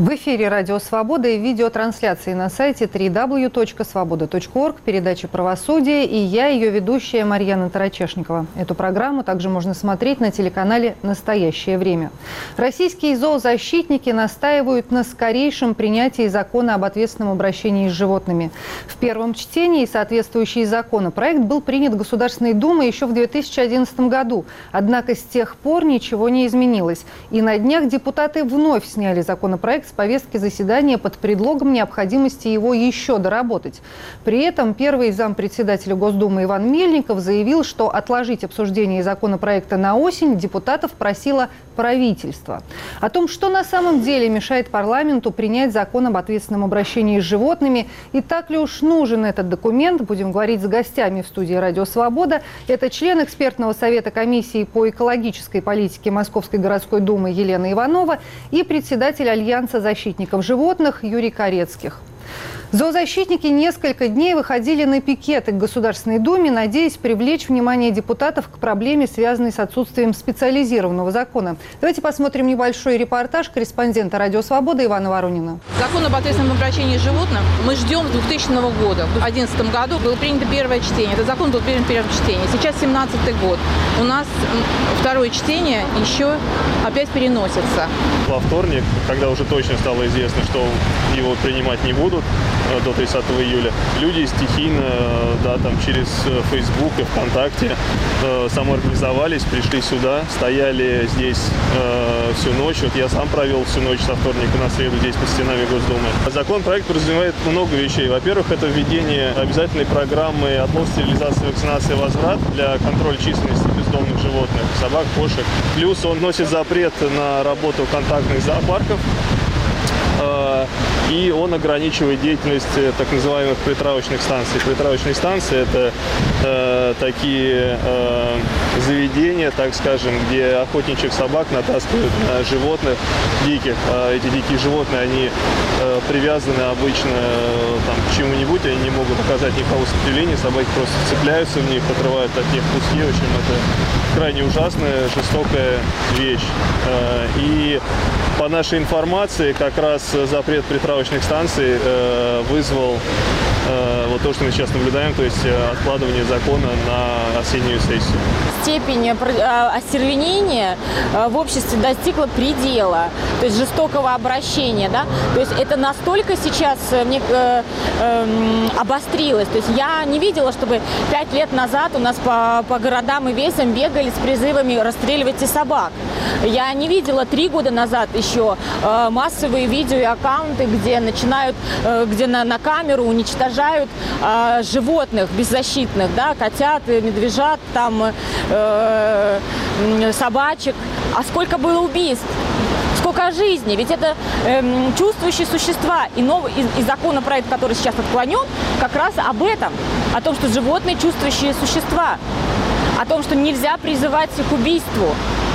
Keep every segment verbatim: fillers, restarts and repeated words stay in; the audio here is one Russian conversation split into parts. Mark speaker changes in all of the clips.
Speaker 1: В эфире «Радио Свобода» и видеотрансляции на сайте дабл ю дабл ю дабл ю точка свобода точка орг, передача «Правосудие», и я, ее ведущая Марьяна Тарачешникова. Эту программу также можно смотреть на телеканале «Настоящее время». Российские зоозащитники настаивают на скорейшем принятии закона об ответственном обращении с животными. В первом чтении соответствующий законопроект был принят Государственной Думой еще в две тысячи одиннадцатом году. Однако с тех пор ничего не изменилось. И на днях депутаты вновь сняли законопроект с повестки заседания под предлогом необходимости его еще доработать. При этом первый зампредседателя Госдумы Иван Мельников заявил, что отложить обсуждение законопроекта на осень депутатов просило правительство. О том, что на самом деле мешает парламенту принять закон об ответственном обращении с животными и так ли уж нужен этот документ, будем говорить с гостями в студии «Радио Свобода». Это член экспертного совета комиссии по экологической политике Московской городской думы Елена Иванова и председатель Альянса защитников животных Юрий Корецких. Зоозащитники несколько дней выходили на пикеты к Государственной Думе, надеясь привлечь внимание депутатов к проблеме, связанной с отсутствием специализированного закона. Давайте посмотрим небольшой репортаж корреспондента «Радио Свобода» Ивана Воронина.
Speaker 2: Закон об ответственном обращении с животным мы ждем с двухтысячного года. В две тысячи одиннадцатом году было принято первое чтение. Этот закон был принят в первом чтении. Сейчас семнадцатый год. У нас второе чтение еще опять переносится.
Speaker 3: Во вторник, когда уже точно стало известно, что его принимать не будут до тридцатого июля, люди стихийно, да, там через Facebook и ВКонтакте э, самоорганизовались, пришли сюда, стояли здесь э, всю ночь. Вот я сам провел всю ночь со вторника на среду здесь под стенами Госдумы. Законопроект подразумевает много вещей. Во-первых, это введение обязательной программы отлов, стерилизации, вакцинации, возврат для контроля численности бездомных животных, собак, кошек. Плюс он носит запрет на работу контактных зоопарков. И он ограничивает деятельность так называемых притравочных станций. Притравочные станции – это э, такие э, заведения, так скажем, где охотничьих собак натаскивают на животных диких. А эти дикие животные, они э, привязаны обычно э, там, к чему-нибудь, они не могут оказать никакого сопротивления, собаки просто цепляются в них, отрывают от них куски. В общем, это крайне ужасная, жестокая вещь. Э, и по нашей информации, как раз запрет притравочных станций э, вызвал э, вот то, что мы сейчас наблюдаем, то есть э, откладывание закона на осеннюю сессию.
Speaker 4: Степень остервенения в обществе достигла предела, то есть жестокого обращения, да, то есть это настолько сейчас мне э, э, обострилось, то есть я не видела, чтобы пять лет назад у нас по, по городам и весям бегали с призывами расстреливайте собак. Я не видела три года назад еще э, массовые видео и аккаунты, где начинают, э, где на, на камеру уничтожают э, животных беззащитных, да, котят, медвежат, там э, собачек. А сколько было убийств? Сколько жизней? Ведь это э, чувствующие существа. И, новый, и, и законопроект, который сейчас отклонен, как раз об этом. О том, что животные чувствующие существа. О том, что нельзя призывать к убийству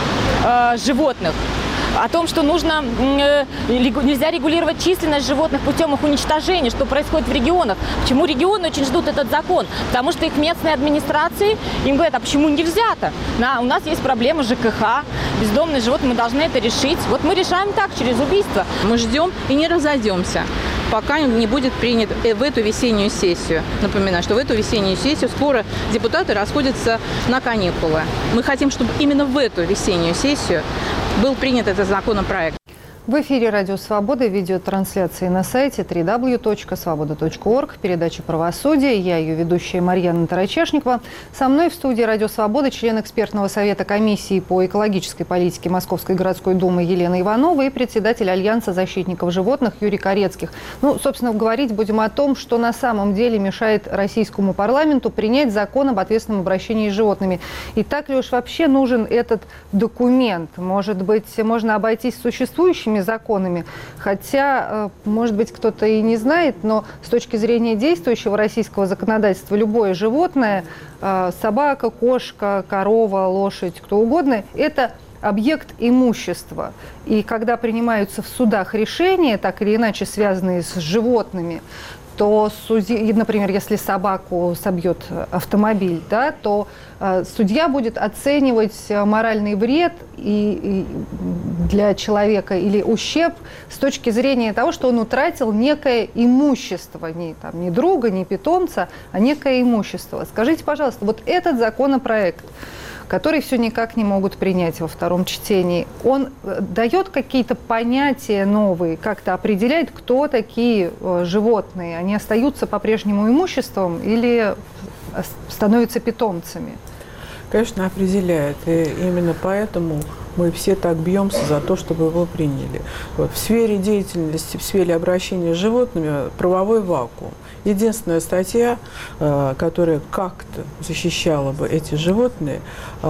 Speaker 4: э, животных. О том, что нужно, э, нельзя регулировать численность животных путем их уничтожения, что происходит в регионах. Почему регионы очень ждут этот закон? Потому что их местные администрации им говорят, а почему нельзя-то? На, у нас есть проблема ЖКХ, бездомные животные, мы должны это решить. Вот мы решаем так, через убийство.
Speaker 2: Мы ждем и не разойдемся, пока не будет принят в эту весеннюю сессию. Напоминаю, что в эту весеннюю сессию скоро депутаты расходятся на каникулы. Мы хотим, чтобы именно в эту весеннюю сессию был принят этот законопроект.
Speaker 1: В эфире «Радио Свобода», видеотрансляции на сайте дабл ю дабл ю дабл ю точка свобода точка орг, передача «Правосудие». Я, ее ведущая Марьяна Тарачешникова. Со мной в студии «Радио Свобода» член экспертного совета комиссии по экологической политике Московской городской думы Елена Иванова и председатель Альянса защитников животных Юрий Корецких. Ну, собственно, говорить будем о том, что на самом деле мешает российскому парламенту принять закон об ответственном обращении с животными. И так ли уж вообще нужен этот документ? Может быть, можно обойтись существующими законами, хотя, может быть, кто-то и не знает, но с точки зрения действующего российского законодательства любое животное, собака, кошка, корова, лошадь, кто угодно, это объект имущества. И когда принимаются в судах решения, так или иначе связанные с животными, то, судьи, например, если собаку собьет автомобиль, да, то э, судья будет оценивать моральный вред и, и для человека или ущерб с точки зрения того, что он утратил некое имущество, не, там, не друга, не питомца, а некое имущество. Скажите, пожалуйста, вот этот законопроект, который все никак не могут принять во втором чтении, он дает какие-то понятия новые, как-то определяет, кто такие э, животные? Они остаются по-прежнему имуществом или становятся питомцами?
Speaker 5: Конечно, определяет. И именно поэтому мы все так бьемся за то, чтобы его приняли. Вот. В сфере деятельности, в сфере обращения с животными правовой вакуум. Единственная статья, которая как-то защищала бы эти животные,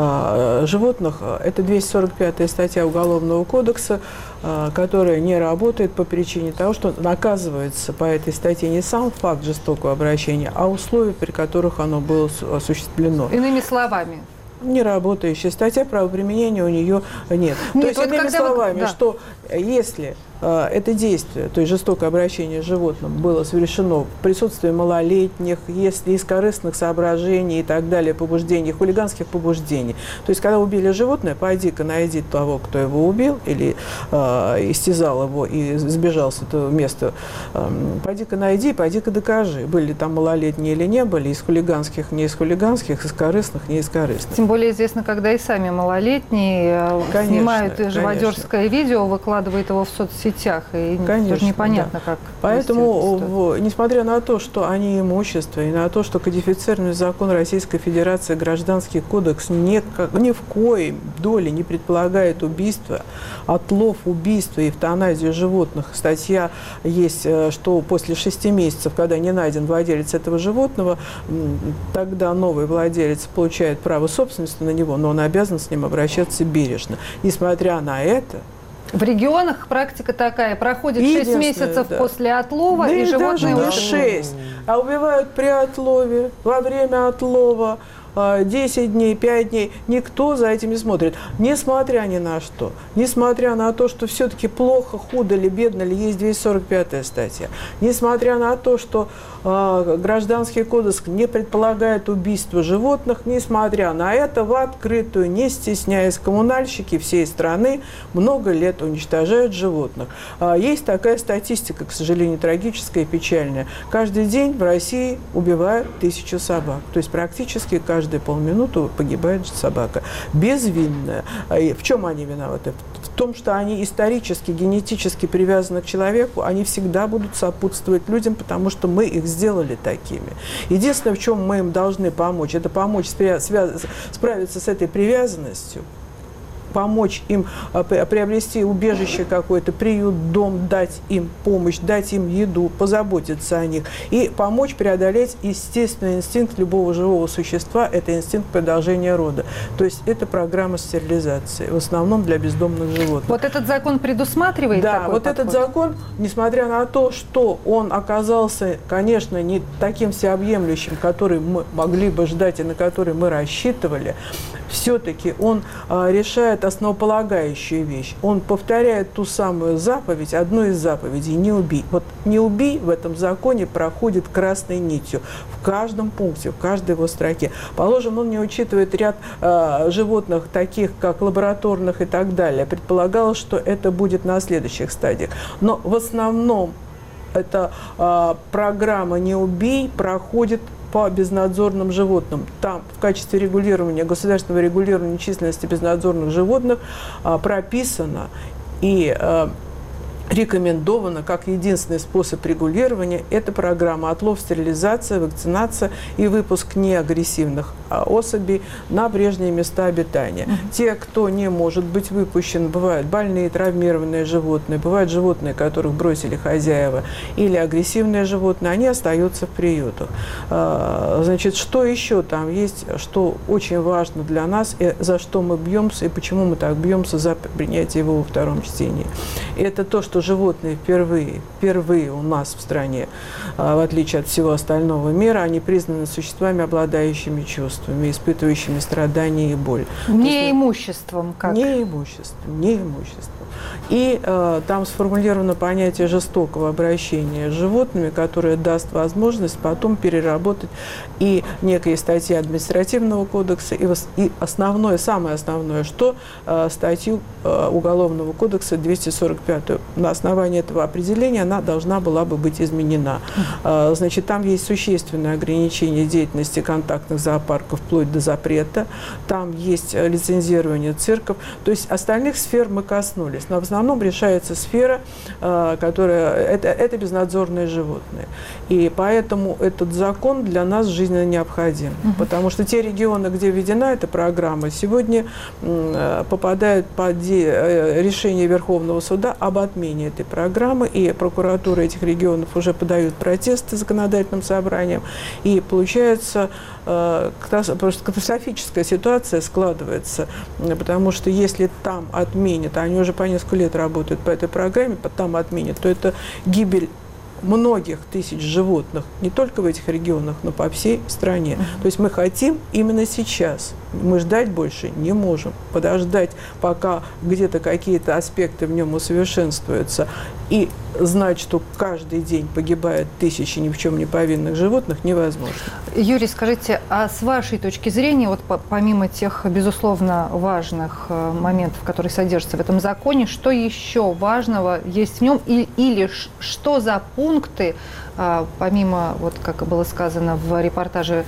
Speaker 5: животных, это двести сорок пятая статья Уголовного кодекса, которая не работает по причине того, что наказывается по этой статье не сам факт жестокого обращения, а условия, при которых оно было осуществлено.
Speaker 1: Иными словами.
Speaker 5: Неработающая статья, правоприменения у нее нет.
Speaker 1: нет
Speaker 5: то есть,
Speaker 1: вот
Speaker 5: иными словами,
Speaker 1: вы... да.
Speaker 5: что если э, это действие, то есть жестокое обращение с животным, было совершено в присутствии малолетних, если из корыстных соображений и так далее, побуждений, хулиганских побуждений. То есть, когда убили животное, пойди-ка найди того, кто его убил, или э, истязал его и сбежал с этого места, э, пойди-ка найди, пойди-ка докажи, были там малолетние или не были, из хулиганских, не из хулиганских, из корыстных, не из корыстных.
Speaker 1: Тем более известно, когда и сами малолетние конечно, снимают живодерское видео, выкладывают его в соцсетях, и конечно, тоже непонятно, да. как.
Speaker 5: Поэтому, в, несмотря на то, что они имущество, и на то, что кодифицированный закон Российской Федерации, Гражданский кодекс ни, ни в коей доле не предполагает убийство, отлов убийства и эвтаназию животных. Статья есть, что после шести месяцев, когда не найден владелец этого животного, тогда новый владелец получает право собственности на него, но он обязан с ним обращаться бережно. Несмотря на это,
Speaker 1: в регионах практика такая, проходит шесть месяцев да. после отлова, да и, и животные
Speaker 5: даже не шесть, а убивают при отлове, во время отлова, десять дней, пять дней, никто за этим не смотрит. Несмотря ни на что, несмотря на то, что все-таки плохо, худо ли, бедно ли, есть двести сорок пятая статья, несмотря на то, что э, Гражданский кодекс не предполагает убийство животных, несмотря на это, в открытую, не стесняясь, коммунальщики всей страны много лет уничтожают животных. Э, есть такая статистика, к сожалению, трагическая и печальная. Каждый день в России убивают тысячу собак. То есть практически каждый Каждые полминуты погибает собака. Безвинная. В чем они виноваты? В том, что они исторически, генетически привязаны к человеку, они всегда будут сопутствовать людям, потому что мы их сделали такими. Единственное, в чем мы им должны помочь, это помочь справиться с этой привязанностью, помочь им приобрести убежище какое-то, приют, дом, дать им помощь, дать им еду, позаботиться о них и помочь преодолеть естественный инстинкт любого живого существа, это инстинкт продолжения рода. То есть это программа стерилизации, в основном для бездомных животных.
Speaker 1: Вот этот закон предусматривает
Speaker 5: Да,
Speaker 1: такой
Speaker 5: вот
Speaker 1: подход?
Speaker 5: Этот закон, несмотря на то, что он оказался, конечно, не таким всеобъемлющим, который мы могли бы ждать и на который мы рассчитывали, все-таки он а, решает основополагающую вещь. Он повторяет ту самую заповедь, одну из заповедей «не убий». Вот «не убий» в этом законе проходит красной нитью в каждом пункте, в каждой его строке. Положим, он не учитывает ряд а, животных, таких как лабораторных и так далее. Предполагалось, что это будет на следующих стадиях. Но в основном эта а, программа «не убий» проходит по безнадзорным животным. Там в качестве регулирования, государственного регулирования численности безнадзорных животных а, прописано и а, рекомендовано как единственный способ регулирования – это программа отлов, стерилизация, вакцинация и выпуск неагрессивных особей на прежние места обитания. Mm-hmm. Те, кто не может быть выпущен, бывают больные, травмированные животные, бывают животные, которых бросили хозяева, или агрессивные животные, они остаются в приютах. Значит, что еще там есть, что очень важно для нас, и за что мы бьемся, и почему мы так бьемся за принятие его во втором чтении? Это то, что что животные впервые, впервые у нас в стране, в отличие от всего остального мира, они признаны существами, обладающими чувствами, испытывающими страдания и боль.
Speaker 1: Не имуществом, как?
Speaker 5: Не имуществом, не имуществом. И э, там сформулировано понятие жестокого обращения с животными, которое даст возможность потом переработать и некие статьи административного кодекса, и, и основное, самое основное, что э, статью э, Уголовного кодекса двести сорок пятую. На основании этого определения она должна была бы быть изменена. Э, значит, там есть существенное ограничение деятельности контактных зоопарков вплоть до запрета. Там есть лицензирование цирков. То есть остальных сфер мы коснулись. Но в основном решается сфера, которая это, это безнадзорные животные. И поэтому этот закон для нас жизненно необходим. Угу. Потому что те регионы, где введена эта программа, сегодня попадают под решение Верховного суда об отмене этой программы. И прокуратура этих регионов уже подают протесты законодательным собранием. И получается просто катастрофическая ситуация складывается. Потому что если там отменят, они уже по несколько лет работают по этой программе, там отменят, то это гибель многих тысяч животных, не только в этих регионах, но по всей стране. Mm-hmm. То есть мы хотим именно сейчас. Мы ждать больше не можем. Подождать, пока где-то какие-то аспекты в нем усовершенствуются, и знать, что каждый день погибает тысячи ни в чем не повинных животных, невозможно.
Speaker 1: Юрий, скажите, а с вашей точки зрения, вот помимо тех, безусловно, важных моментов, которые содержатся в этом законе, что еще важного есть в нем, и, или что за пункты, помимо, вот как было сказано в репортаже,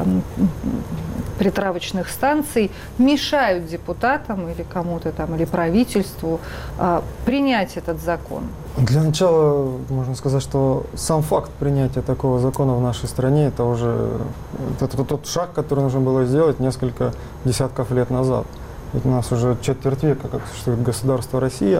Speaker 1: притравочных станций, мешают депутатам или кому-то там, или правительству а, принять этот закон?
Speaker 6: Для начала можно сказать, что сам факт принятия такого закона в нашей стране, это уже это, это тот шаг, который нужно было сделать несколько десятков лет назад. Ведь у нас уже четверть века, как существует государство Россия,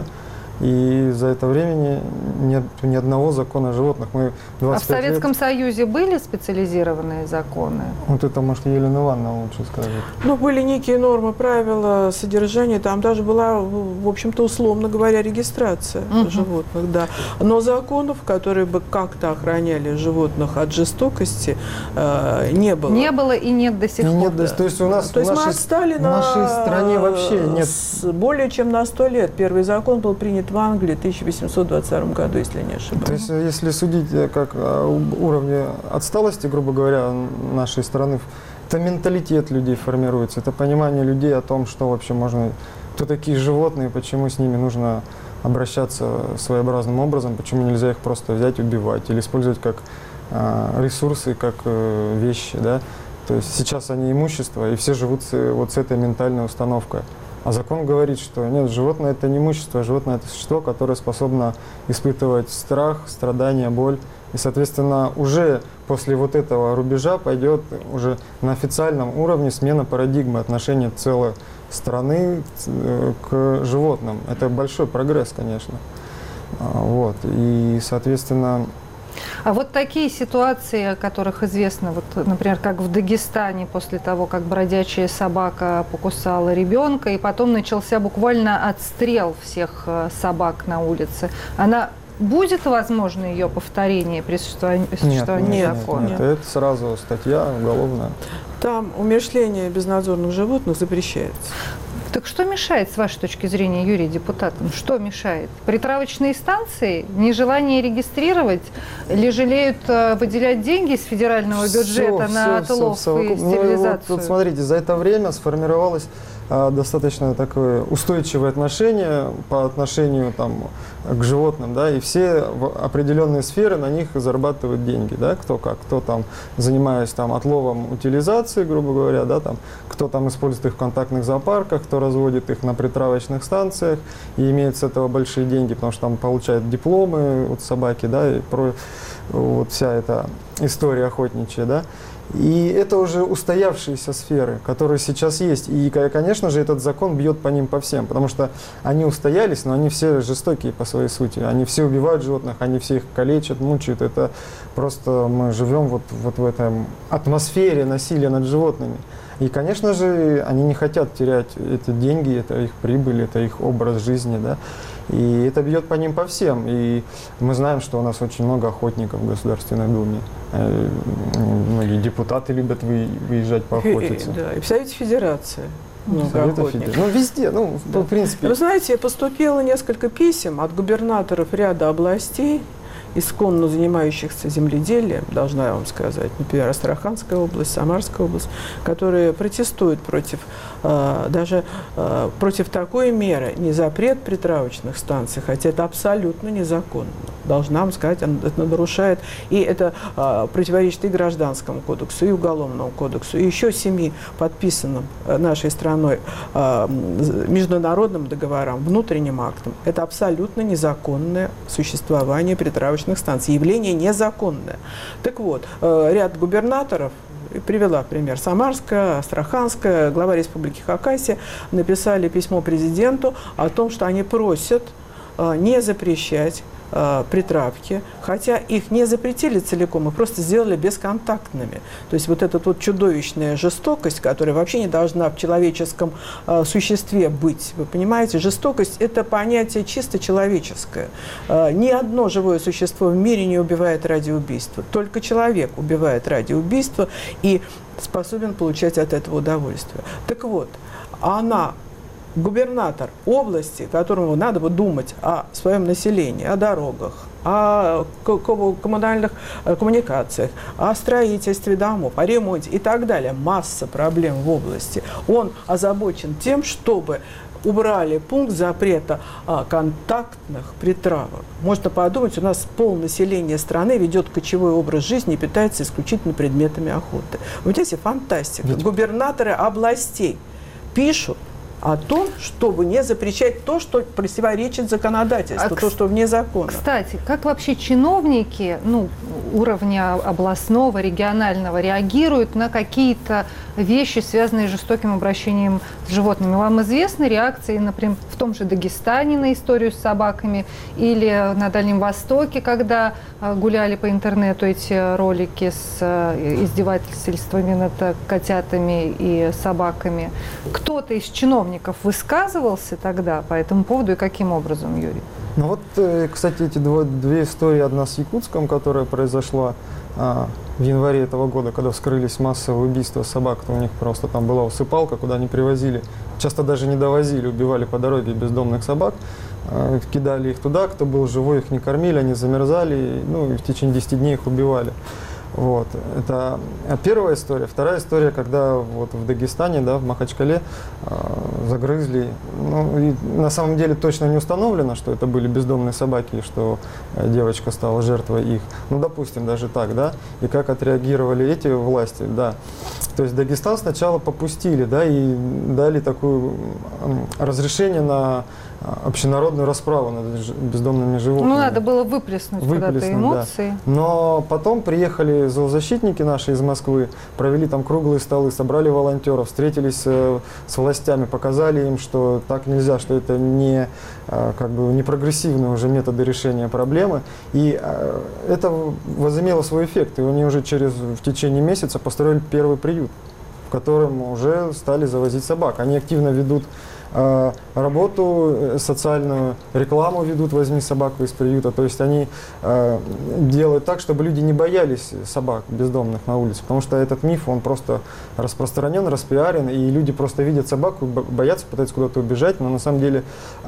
Speaker 6: и за это время нет ни одного закона о животных. Мы
Speaker 1: а в Советском
Speaker 6: лет...
Speaker 1: Союзе были специализированные законы?
Speaker 6: Вот это, может, Елена Ивановна лучше скажет.
Speaker 5: Ну, были некие нормы, правила, содержания. Там даже была, в общем-то, условно говоря, регистрация uh-huh. животных, да. Но законов, которые бы как-то охраняли животных от жестокости, э, не было.
Speaker 1: Не было и нет до сих пор.
Speaker 6: Нет, да. То есть у нас
Speaker 5: То есть
Speaker 6: в нашей,
Speaker 5: мы отстали
Speaker 6: в
Speaker 5: на...
Speaker 6: нашей стране вообще нет.
Speaker 5: Более чем на сто лет. Первый закон был принят в Англии в тысяча восемьсот двадцать втором году, если не ошибаюсь.
Speaker 6: То есть, если судить как о уровне отсталости, грубо говоря, нашей страны, это менталитет людей формируется, это понимание людей о том, что вообще можно, кто такие животные, почему с ними нужно обращаться своеобразным образом, почему нельзя их просто взять, убивать или использовать как э, ресурсы, как э, вещи, да. То есть сейчас они имущество, и все живут с, вот с этой ментальной установкой. А закон говорит, что нет, животное – это не имущество, животное – это существо, которое способно испытывать страх, страдания, боль. И, соответственно, уже после вот этого рубежа пойдет уже на официальном уровне смена парадигмы отношения целой страны к животным. Это большой прогресс, конечно. Вот. И, соответственно…
Speaker 1: А вот такие ситуации, о которых известно, вот, например, как в Дагестане, после того, как бродячая собака покусала ребенка, и потом начался буквально отстрел всех собак на улице, она будет возможно ее повторение при существовании, существовании
Speaker 6: нет,
Speaker 1: закона?
Speaker 6: Нет, нет, это сразу статья уголовная.
Speaker 5: Там умерщвление безнадзорных животных запрещается.
Speaker 1: Так что мешает, с вашей точки зрения, Юрий, депутатам? Что мешает? Притравочные станции? Нежелание регистрировать? Или жалеют э, выделять деньги из федерального бюджета
Speaker 6: все,
Speaker 1: на
Speaker 6: все,
Speaker 1: отлов
Speaker 6: все,
Speaker 1: и
Speaker 6: ну,
Speaker 1: стерилизацию?
Speaker 6: Вот, вот смотрите, за это время сформировалось а, достаточно такое устойчивое отношение по отношению там, к животным, да, и все в определенные сферы на них зарабатывают деньги, да, кто как, кто там, занимаясь там отловом, утилизацией, грубо говоря, да, там, кто там использует их в контактных зоопарках, кто разводит их на притравочных станциях и имеет с этого большие деньги, потому что там получают дипломы вот собаки, да, и про, вот вся эта история охотничья, да. И это уже устоявшиеся сферы, которые сейчас есть. И, конечно же, этот закон бьет по ним по всем, потому что они устоялись, но они все жестокие по своей сути. Они все убивают животных, они все их калечат, мучают. Это просто мы живем вот, вот в этой атмосфере насилия над животными. И, конечно же, они не хотят терять эти деньги, это их прибыль, это их образ жизни, да. И это бьет по ним по всем. И мы знаем, что у нас очень много охотников в Государственной Думе. Многие депутаты любят выезжать поохотиться.
Speaker 5: И, да, и в Совете Федерации.
Speaker 6: Ну, везде, ну, да. В принципе.
Speaker 5: Вы знаете, поступило несколько писем от губернаторов ряда областей, исконно занимающихся земледелием, должна я вам сказать, например, Астраханская область, Самарская область, которые протестуют против, э, даже э, против такой меры, не запрет притравочных станций, хотя это абсолютно незаконно. Должна вам сказать, это нарушает, и это э, противоречит и Гражданскому кодексу, и Уголовному кодексу, и еще семи подписанным нашей страной э, международным договорам, внутренним актам. Это абсолютно незаконное существование притравочных станций, явление незаконное. Так вот, ряд губернаторов, привела пример Самарская, Астраханская, глава Республики Хакасия, написали письмо президенту о том, что они просят не запрещать притравки, хотя их не запретили целиком, их просто сделали бесконтактными. То есть вот эта вот чудовищная жестокость, которая вообще не должна в человеческом э, существе быть. Вы понимаете, жестокость – это понятие чисто человеческое. Э, ни одно живое существо в мире не убивает ради убийства. Только человек убивает ради убийства и способен получать от этого удовольствие. Так вот, она... Губернатор области, которому надо бы думать о своем населении, о дорогах, о коммунальных коммуникациях, о строительстве домов, о ремонте и так далее. Масса проблем в области. Он озабочен тем, чтобы убрали пункт запрета а, контактных притравок. Можно подумать, у нас полнаселение страны ведет кочевой образ жизни и питается исключительно предметами охоты. Вы видите, фантастика. Ведь... Губернаторы областей пишут о том, чтобы не запрещать то, что противоречит законодательству, а, то, что вне закона.
Speaker 1: Кстати, как вообще чиновники, ну, уровня областного, регионального реагируют на какие-то вещи, связанные с жестоким обращением с животными? Вам известны реакции, например, в том же Дагестане на историю с собаками или на Дальнем Востоке, когда гуляли по интернету эти ролики с издевательствами над котятами и собаками? Кто-то из чиновников высказывался тогда по этому поводу и каким образом, Юрий?
Speaker 6: Ну вот, кстати, эти два, две истории, одна с Якутском, которая произошла а, в январе этого года, когда вскрылись массовые убийства собак, то у них просто там была усыпалка, куда они привозили, часто даже не довозили, убивали по дороге бездомных собак, а, кидали их туда, кто был живой, их не кормили, они замерзали, ну и в течение десяти дней их убивали. Вот. Это первая история. Вторая история, когда вот в Дагестане, да, в Махачкале э, загрызли. Ну, и на самом деле точно не установлено, что это были бездомные собаки, и что э, девочка стала жертвой их. Ну, допустим, даже так, да. И как отреагировали эти власти, да. То есть Дагестан сначала попустили, да, и дали такое э, разрешение на общенародную расправу над бездомными животными.
Speaker 1: Ну, надо было выплеснуть, выплеснуть куда-то эмоции.
Speaker 6: Да. Но потом приехали зоозащитники наши из Москвы, провели там круглые столы, собрали волонтеров, встретились э, с властями, показали им, что так нельзя, что это не, э, как бы, не прогрессивные уже методы решения проблемы. И э, это возымело свой эффект. И они уже через, в течение месяца построили первый приют, в котором уже стали завозить собак. Они активно ведут э, работу социальную, рекламу ведут «Возьми собаку из приюта». То есть они э, делают так, чтобы люди не боялись собак бездомных на улице, потому что этот миф, он просто распространен, распиарен, и люди просто видят собаку, боятся, пытаются куда-то убежать, но на самом деле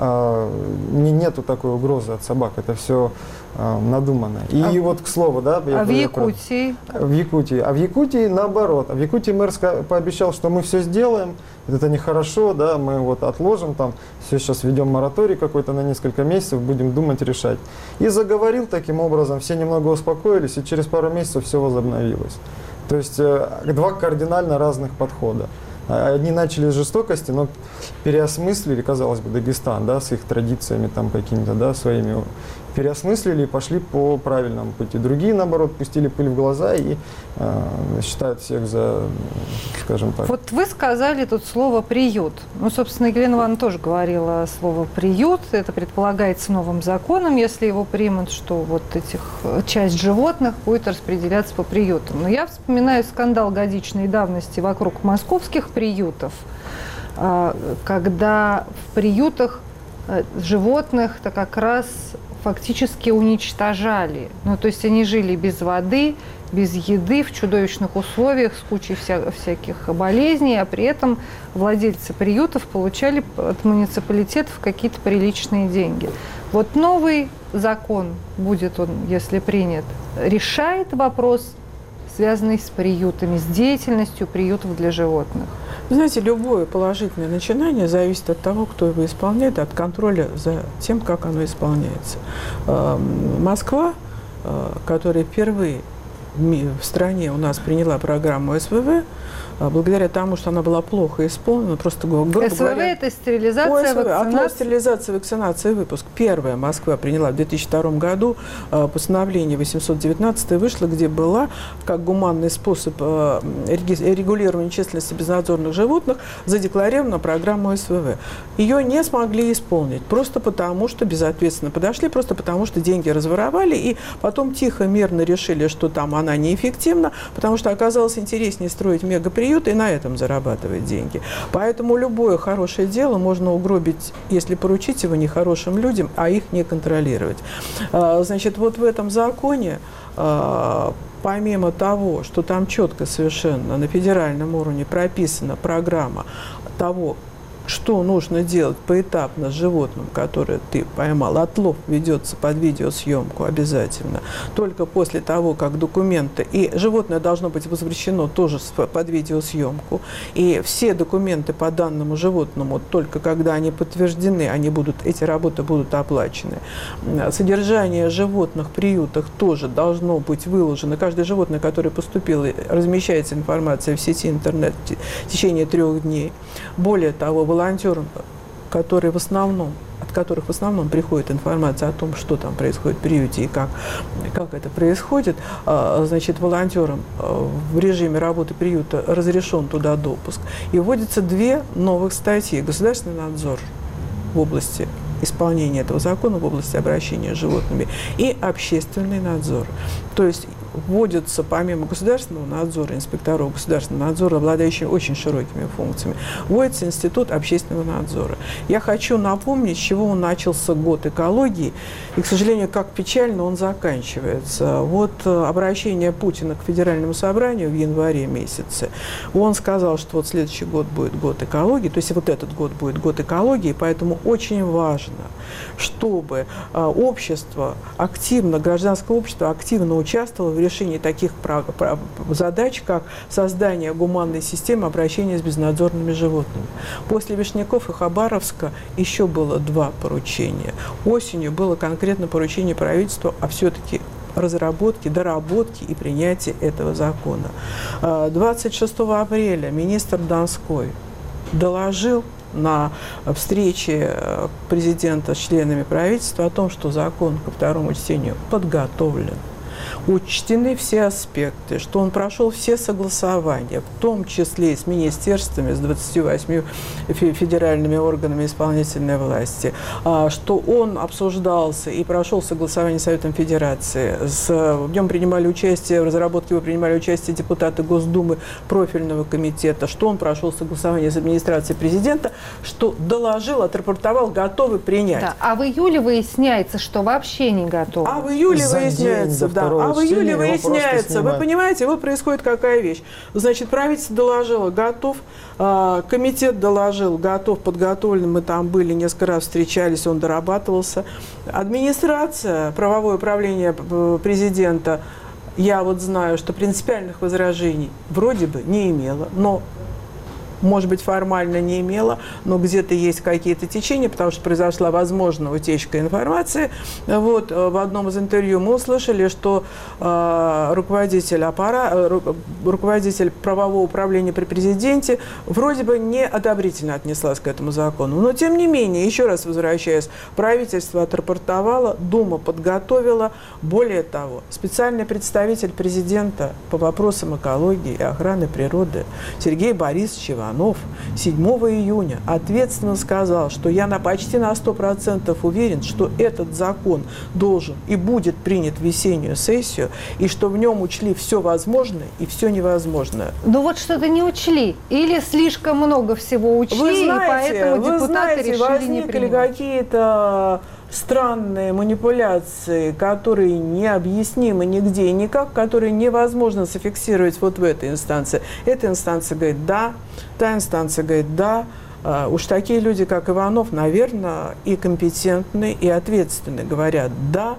Speaker 6: э, не, нету такой угрозы от собак, это все э, надумано. И а, вот, к слову, да,
Speaker 1: я, а в Якутии?
Speaker 6: Про, в Якутии. А в Якутии наоборот. А в Якутии мэр пообещал, что мы все сделаем, это нехорошо, да, мы вот отложим там, все сейчас введем мораторий какой-то на несколько месяцев, будем думать, решать. И заговорил таким образом, все немного успокоились, и через пару месяцев все возобновилось. То есть э, два кардинально разных подхода. Одни начали с жестокости, но переосмыслили, казалось бы, Дагестан, да, с их традициями там какими-то, да, своими, переосмыслили и пошли по правильному пути. Другие, наоборот, пустили пыль в глаза и э, считают всех за, скажем так.
Speaker 1: Вот вы сказали тут слово «приют». Ну, собственно, Елена Ивановна тоже говорила слово «приют». Это предполагается новым законом, если его примут, что вот этих, часть животных будет распределяться по приютам. Но я вспоминаю скандал годичной давности вокруг московских приютов, когда в приютах животных-то как раз фактически уничтожали. Ну, то есть они жили без воды, без еды, в чудовищных условиях, с кучей вся, всяких болезней, а при этом владельцы приютов получали от муниципалитетов какие-то приличные деньги. Вот новый закон, будет он, если принят, решает вопрос, связанный с приютами, с деятельностью приютов для животных.
Speaker 5: Вы знаете, любое положительное начинание зависит от того, кто его исполняет, от контроля за тем, как оно исполняется. Москва, которая впервые в стране у нас приняла программу эс вэ вэ, благодаря тому, что она была плохо исполнена, просто грубо
Speaker 1: эс вэ вэ
Speaker 5: говоря...
Speaker 1: – это стерилизация, вакцинация?
Speaker 5: Отлов, стерилизация, вакцинация, выпуск. Первая Москва приняла в две тысячи втором году постановление восемьсот девятнадцать вышло, где была, как гуманный способ регулирования численности безнадзорных животных, задекларирована программа эс вэ вэ. Ее не смогли исполнить, просто потому, что безответственно подошли, просто потому, что деньги разворовали, и потом тихо, мирно решили, что там она неэффективна, потому что оказалось интереснее строить мегаприют и на этом зарабатывать деньги. Поэтому любое хорошее дело можно угробить, если поручить его нехорошим людям, а их не контролировать. Значит, вот в этом законе, помимо того, что там четко совершенно на федеральном уровне прописана программа того, что нужно делать поэтапно с животным, которое ты поймал. Отлов ведется под видеосъемку обязательно. Только после того, как документы... И животное должно быть возвращено тоже под видеосъемку. И все документы по данному животному, только когда они подтверждены, они будут, эти работы будут оплачены. Содержание животных в приютах тоже должно быть выложено. Каждое животное, которое поступило, размещается информация в сети интернет в течение трех дней. Более того, волонтерам, которые в основном, от которых в основном приходит информация о том, что там происходит в приюте и как, как это происходит, значит, волонтерам в режиме работы приюта разрешен туда допуск. И вводятся две новых статьи. Государственный надзор в области исполнения этого закона, в области обращения с животными, и общественный надзор. То есть вводятся, помимо государственного надзора, инспекторов государственного надзора, обладающими очень широкими функциями, вводится институт общественного надзора. Я хочу напомнить, с чего он начался год экологии, и, к сожалению, как печально он заканчивается. Вот обращение Путина к Федеральному собранию в январе месяце, он сказал, что вот следующий год будет год экологии, то есть вот этот год будет год экологии, поэтому очень важно, чтобы общество активно, гражданское общество активно участвовало в решении таких задач, как создание гуманной системы обращения с безнадзорными животными. После Вишняков и Хабаровска еще было два поручения. Осенью было конкретно поручение правительства, а все-таки разработки, доработки и принятия этого закона. двадцать шестого апреля министр Донской доложил на встрече президента с членами правительства о том, что закон ко второму чтению подготовлен. Учтены все аспекты, что он прошел все согласования, в том числе и с министерствами, с двадцатью восьмью федеральными органами исполнительной власти, что он обсуждался и прошел согласование с Советом Федерации. С, в нем принимали участие, в разработке его принимали участие депутаты Госдумы профильного комитета, что он прошел согласование с администрацией президента, что доложил, отрапортовал, готовы принять.
Speaker 1: Да, а в июле выясняется, что вообще не готовы.
Speaker 5: А в июле
Speaker 6: За
Speaker 5: выясняется, да. А в июле выясняется, вы понимаете, вот происходит какая вещь. Значит, правительство доложило, готов, комитет доложил, готов, подготовлен, мы там были, несколько раз встречались, он дорабатывался. Администрация, правовое управление президента, я вот знаю, что принципиальных возражений вроде бы не имела, но... может быть, формально не имела, но где-то есть какие-то течения, потому что произошла, возможно, утечка информации. Вот, в одном из интервью мы услышали, что э, руководитель, аппара, э, руководитель правового управления при президенте вроде бы неодобрительно отнеслась к этому закону. Но, тем не менее, еще раз возвращаясь, правительство отрапортовало, Дума подготовила. Более того, специальный представитель президента по вопросам экологии и охраны природы Сергей Борисович Иванов Иванов седьмого июня ответственно сказал, что я на почти на сто процентов уверен, что этот закон должен и будет принят в весеннюю сессию, и что в нем учли все возможное и все невозможное.
Speaker 1: Ну вот что-то не учли. Или слишком много всего учли,
Speaker 5: вы знаете,
Speaker 1: и поэтому депутаты
Speaker 5: вы знаете,
Speaker 1: решили не
Speaker 5: возникли
Speaker 1: принимать.
Speaker 5: какие-то странные манипуляции, которые необъяснимы нигде и никак, которые невозможно зафиксировать вот в этой инстанции. Эта инстанция говорит «да», та инстанция говорит «да». Uh, уж такие люди, как Иванов, наверное, и компетентны, и ответственны, говорят «да».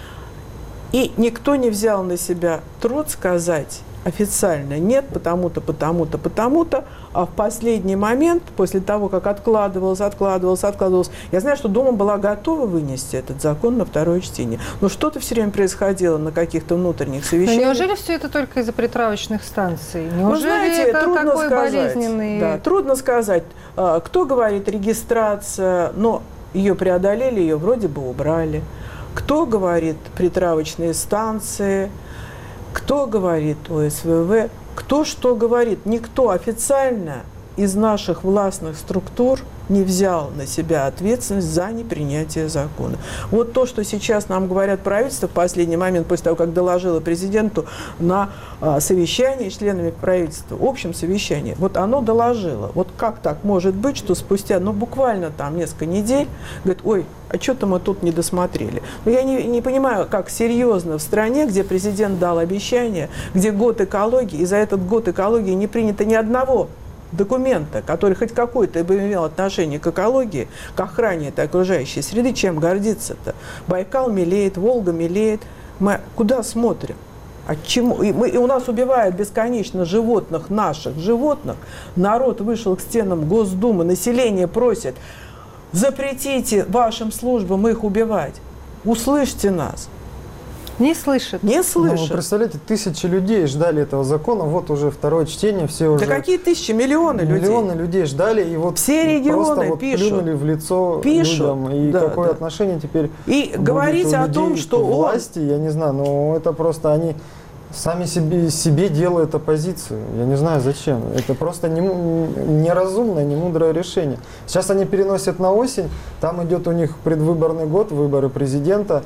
Speaker 5: И никто не взял на себя труд сказать официально «нет, потому-то, потому-то, потому-то», а в последний момент, после того, как откладывалось, откладывалось, откладывалось, я знаю, что Дума была готова вынести этот закон на второе чтение. Но что-то все время происходило на каких-то внутренних совещаниях.
Speaker 1: Но неужели все это только из-за притравочных станций? Неужели
Speaker 5: Вы знаете,
Speaker 1: это
Speaker 5: трудно
Speaker 1: такой
Speaker 5: сказать.
Speaker 1: болезненный...
Speaker 5: Да, трудно сказать. Кто говорит регистрация, но ее преодолели, ее вроде бы убрали. Кто говорит притравочные станции, кто говорит о эс вэ вэ, кто что говорит. Никто официально из наших властных структур не взял на себя ответственность за непринятие закона. Вот то, что сейчас нам говорят правительство в последний момент, после того, как доложило президенту на а, совещании с членами правительства, общем совещании, вот оно доложило. Вот как так может быть, что спустя, ну, буквально там несколько недель, говорит, ой, а что-то мы тут не досмотрели. Но я не, не понимаю, как серьезно в стране, где президент дал обещание, где год экологии, и за этот год экологии не принято ни одного документа, который хоть какой-то бы имел отношение к экологии, к охране этой окружающей среды, чем гордиться-то? Байкал мелеет, Волга мелеет. Мы куда смотрим? От чему? И, мы, и у нас убивают бесконечно животных, наших животных. Народ вышел к стенам Госдумы, население просит, запретите вашим службам их убивать. Услышьте нас.
Speaker 1: Не слышит.
Speaker 5: Не
Speaker 6: Ну,
Speaker 5: слышат.
Speaker 6: вы представляете, тысячи людей ждали этого закона, вот уже второе чтение, все уже...
Speaker 5: Да какие тысячи, миллионы людей.
Speaker 6: Миллионы людей ждали, и вот
Speaker 5: Все регионы
Speaker 6: просто вот
Speaker 5: пишут.
Speaker 6: плюнули в лицо
Speaker 5: Пишут.
Speaker 6: людям. И
Speaker 5: Да,
Speaker 6: какое
Speaker 5: да.
Speaker 6: отношение теперь
Speaker 5: И
Speaker 6: будет
Speaker 5: говорить
Speaker 6: у
Speaker 5: о том,
Speaker 6: людей
Speaker 5: что
Speaker 6: к
Speaker 5: он...
Speaker 6: власти, я не знаю, но это просто они сами себе, себе делают оппозицию. Я не знаю зачем. Это просто не, неразумное, немудрое решение. Сейчас они переносят на осень, там идет у них предвыборный год, выборы президента,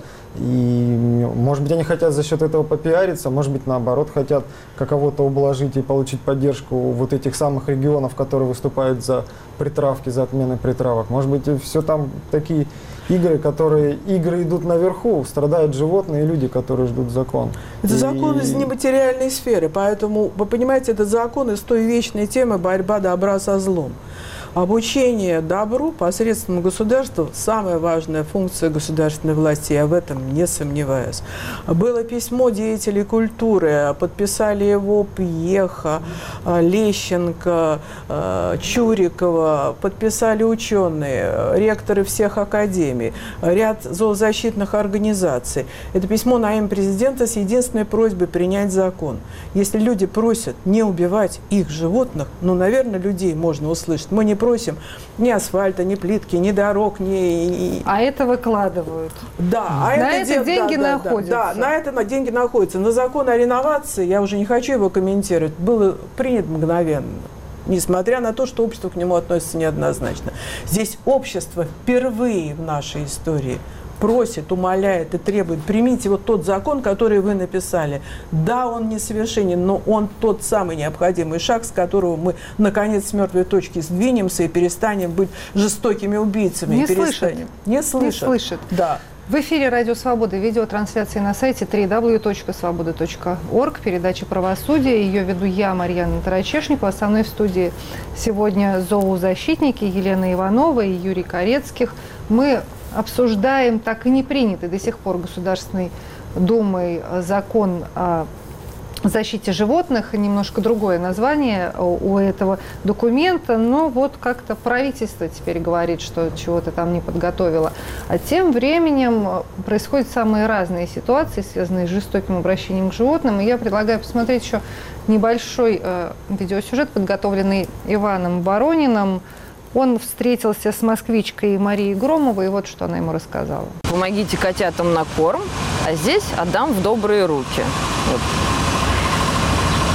Speaker 6: и, может быть, они хотят за счет этого попиариться, может быть, наоборот, хотят кого-то ублажить и получить поддержку вот этих самых регионов, которые выступают за притравки, за отмены притравок. Может быть, все там такие игры, которые игры идут наверху, страдают животные и люди, которые ждут закон.
Speaker 5: Это
Speaker 6: И-
Speaker 5: закон из нематериальной сферы, поэтому, вы понимаете, этот закон из той вечной темы борьба добра со злом. Обучение добру посредством государства – самая важная функция государственной власти, я в этом не сомневаюсь. Было письмо деятелей культуры, подписали его Пьеха, Лещенко, Чурикова, подписали ученые, ректоры всех академий, ряд зоозащитных организаций. Это письмо на имя президента с единственной просьбой принять закон. Если люди просят не убивать их животных, ну, наверное, людей можно услышать. Мы не просим ни асфальта, ни плитки, ни дорог, ни...
Speaker 1: А это выкладывают.
Speaker 5: Да, а
Speaker 1: На
Speaker 5: это,
Speaker 1: это
Speaker 5: дел-
Speaker 1: деньги
Speaker 5: да, да,
Speaker 1: находятся.
Speaker 5: Да, да, на это на деньги находятся. На закон о реновации, я уже не хочу его комментировать, было принято мгновенно. Несмотря на то, что общество к нему относится неоднозначно. Здесь общество впервые в нашей истории просит, умоляет и требует, примите вот тот закон, который вы написали. Да, он несовершенен, но он тот самый необходимый шаг, с которого мы, наконец, с мертвой точки сдвинемся и перестанем быть жестокими убийцами.
Speaker 1: Не
Speaker 5: и перестанем.
Speaker 1: слышит.
Speaker 5: Не слышит.
Speaker 1: Не слышит.
Speaker 5: Да.
Speaker 1: В эфире «Радио Свобода», видеотрансляции на сайте дабл ю дабл ю дабл ю точка свобода точка орг, передача «Правосудие». Ее веду я, Марьяна Тарачешникова. Со мной в студии сегодня зоозащитники Елена Иванова и Юрий Корецких. Мы обсуждаем так и не принятый до сих пор Государственной Думой закон о защите животных. Немножко другое название у этого документа, но вот как-то правительство теперь говорит, что чего-то там не подготовило. А тем временем происходят самые разные ситуации, связанные с жестоким обращением к животным. И я предлагаю посмотреть еще небольшой э, видеосюжет, подготовленный Иваном Борониным. Он встретился с москвичкой Марией Громовой, и вот что она ему рассказала.
Speaker 7: Помогите котятам на корм, а здесь отдам в добрые руки. Вот.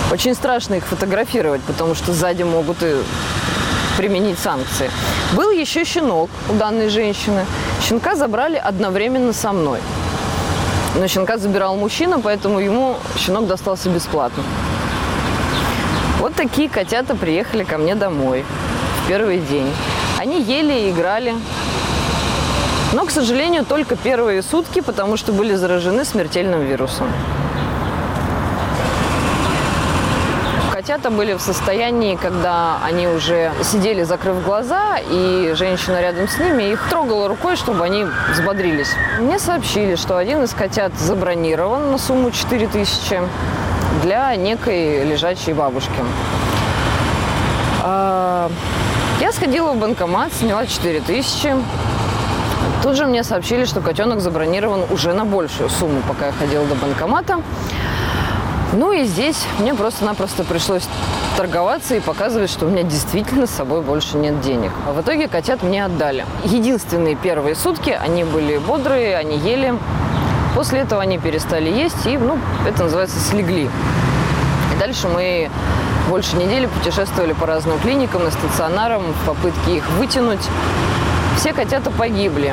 Speaker 7: Очень страшно их фотографировать, потому что сзади могут и применить санкции. Был еще щенок у данной женщины. Щенка забрали одновременно со мной. Но щенка забирал мужчина, поэтому ему щенок достался бесплатно. Вот такие котята приехали ко мне домой в первый день. Они ели и играли. Но, к сожалению, только первые сутки, потому что были заражены смертельным вирусом. Котята были в состоянии, когда они уже сидели, закрыв глаза, и женщина рядом с ними их трогала рукой, чтобы они взбодрились. Мне сообщили, что один из котят забронирован на сумму четыре тысячи для некой лежачей бабушки. Я сходила в банкомат, сняла четыре тысячи. Тут же мне сообщили, что котенок забронирован уже на большую сумму, пока я ходила до банкомата. Ну и здесь мне просто-напросто пришлось торговаться и показывать, что у меня действительно с собой больше нет денег. А в итоге котят мне отдали. Единственные первые сутки они были бодрые, они ели. После этого они перестали есть и, ну, это называется, слегли. И дальше мы больше недели путешествовали по разным клиникам и стационарам в попытке их вытянуть. Все котята погибли.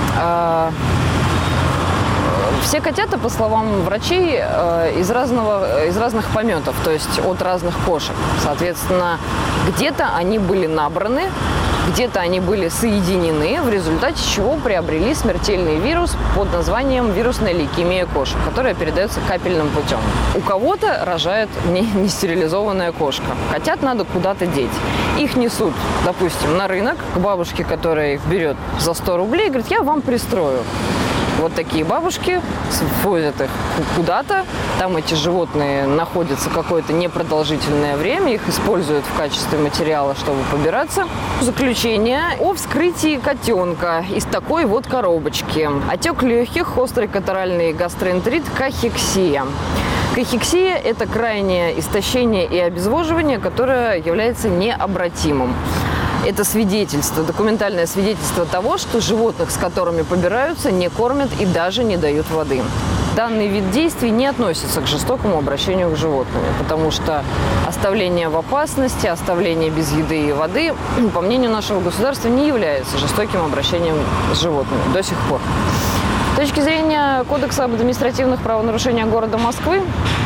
Speaker 7: Все котята, по словам врачей, из, разного, из разных пометов, то есть от разных кошек. Соответственно, где-то они были набраны, где-то они были соединены, в результате чего приобрели смертельный вирус под названием вирусная лейкемия кошек, которая передается капельным путем. У кого-то рожает не, нестерилизованная кошка. Котят надо куда-то деть. Их несут, допустим, на рынок к бабушке, которая их берет за сто рублей, и говорит: я вам пристрою. Вот такие бабушки возят их куда-то, там эти животные находятся какое-то непродолжительное время, их используют в качестве материала, чтобы побираться. Заключение о вскрытии котенка из такой вот коробочки. Отек легких, острый катаральный гастроэнтерит, кахексия. Кахексия – это крайнее истощение и обезвоживание, которое является необратимым. Это свидетельство, документальное свидетельство того, что животных, с которыми побираются, не кормят и даже не дают воды. Данный вид действий не относится к жестокому обращению к животным, потому что оставление в опасности, оставление без еды и воды, по мнению нашего государства, не является жестоким обращением с животными до сих пор. С точки зрения Кодекса об административных правонарушениях города Москвы,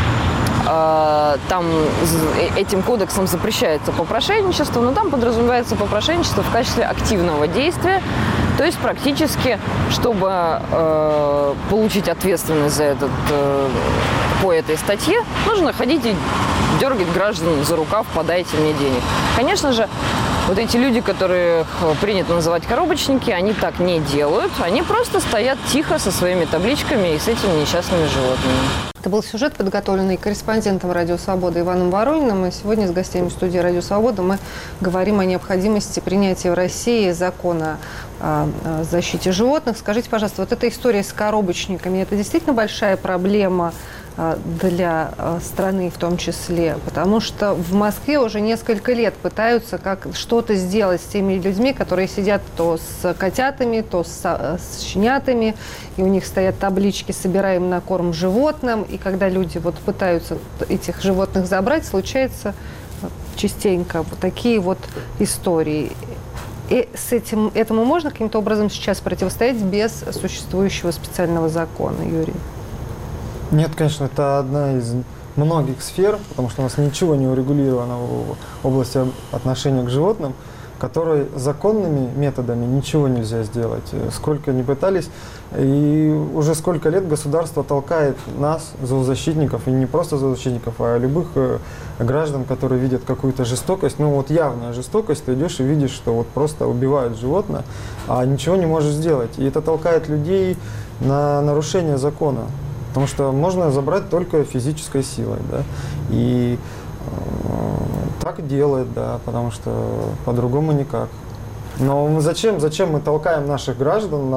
Speaker 7: там этим кодексом запрещается попрошайничество, но там подразумевается попрошайничество в качестве активного действия. То есть практически, чтобы э, получить ответственность за этот, э, по этой статье, нужно ходить и дергать граждан за рукав: подайте мне денег. Конечно же, вот эти люди, которых принято называть коробочники, они так не делают. Они просто стоят тихо со своими табличками и с этими несчастными животными.
Speaker 1: Это был сюжет, подготовленный корреспондентом «Радио Свобода» Иваном Ворониным. И сегодня с гостями студии «Радио Свобода» мы говорим о необходимости принятия в России закона о защите животных. Скажите, пожалуйста, вот эта история с коробочниками, это действительно большая проблема для страны в том числе, потому что в Москве уже несколько лет пытаются как что-то сделать с теми людьми, которые сидят то с котятами, то с, с щенятами, и у них стоят таблички «Собираем на корм животным», и когда люди вот пытаются этих животных забрать, случается частенько вот такие вот истории. И с этим, этому можно каким-то образом сейчас противостоять без существующего специального закона, Юрий?
Speaker 6: Нет, конечно, это одна из многих сфер, потому что у нас ничего не урегулировано в области отношения к животным, которой законными методами ничего нельзя сделать. Сколько ни пытались, и уже сколько лет государство толкает нас, зоозащитников, и не просто зоозащитников, а любых граждан, которые видят какую-то жестокость, ну вот явная жестокость, ты идешь и видишь, что вот просто убивают животное, а ничего не можешь сделать. И это толкает людей на нарушение закона. Потому что можно забрать только физической силой, да, и э, так делают, да, потому что по-другому никак. Но мы зачем, зачем мы толкаем наших граждан на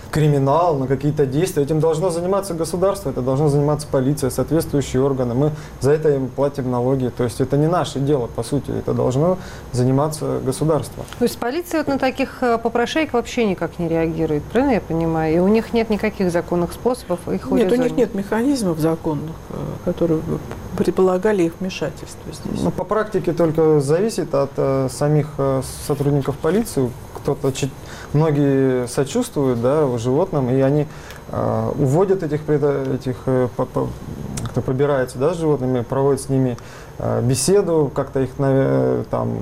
Speaker 6: криминал, на какие-то действия. Этим должно заниматься государство, это должно заниматься полиция, соответствующие органы. Мы за это им платим налоги. То есть это не наше дело, по сути, это должно заниматься государство.
Speaker 1: То есть полиция вот на таких попрошаек вообще никак не реагирует, правильно я понимаю? И у них нет никаких законных способов их урезонить?
Speaker 5: Нет, у них нет механизмов законных, которые предполагали их вмешательство здесь.
Speaker 6: Ну, по практике только зависит от э, самих э, сотрудников полиции. Кто-то, многие сочувствуют, да, животным, и они э, уводят этих, этих э, по, по, кто побирается, да, с животными, проводят с ними э, беседу, как-то их э, там,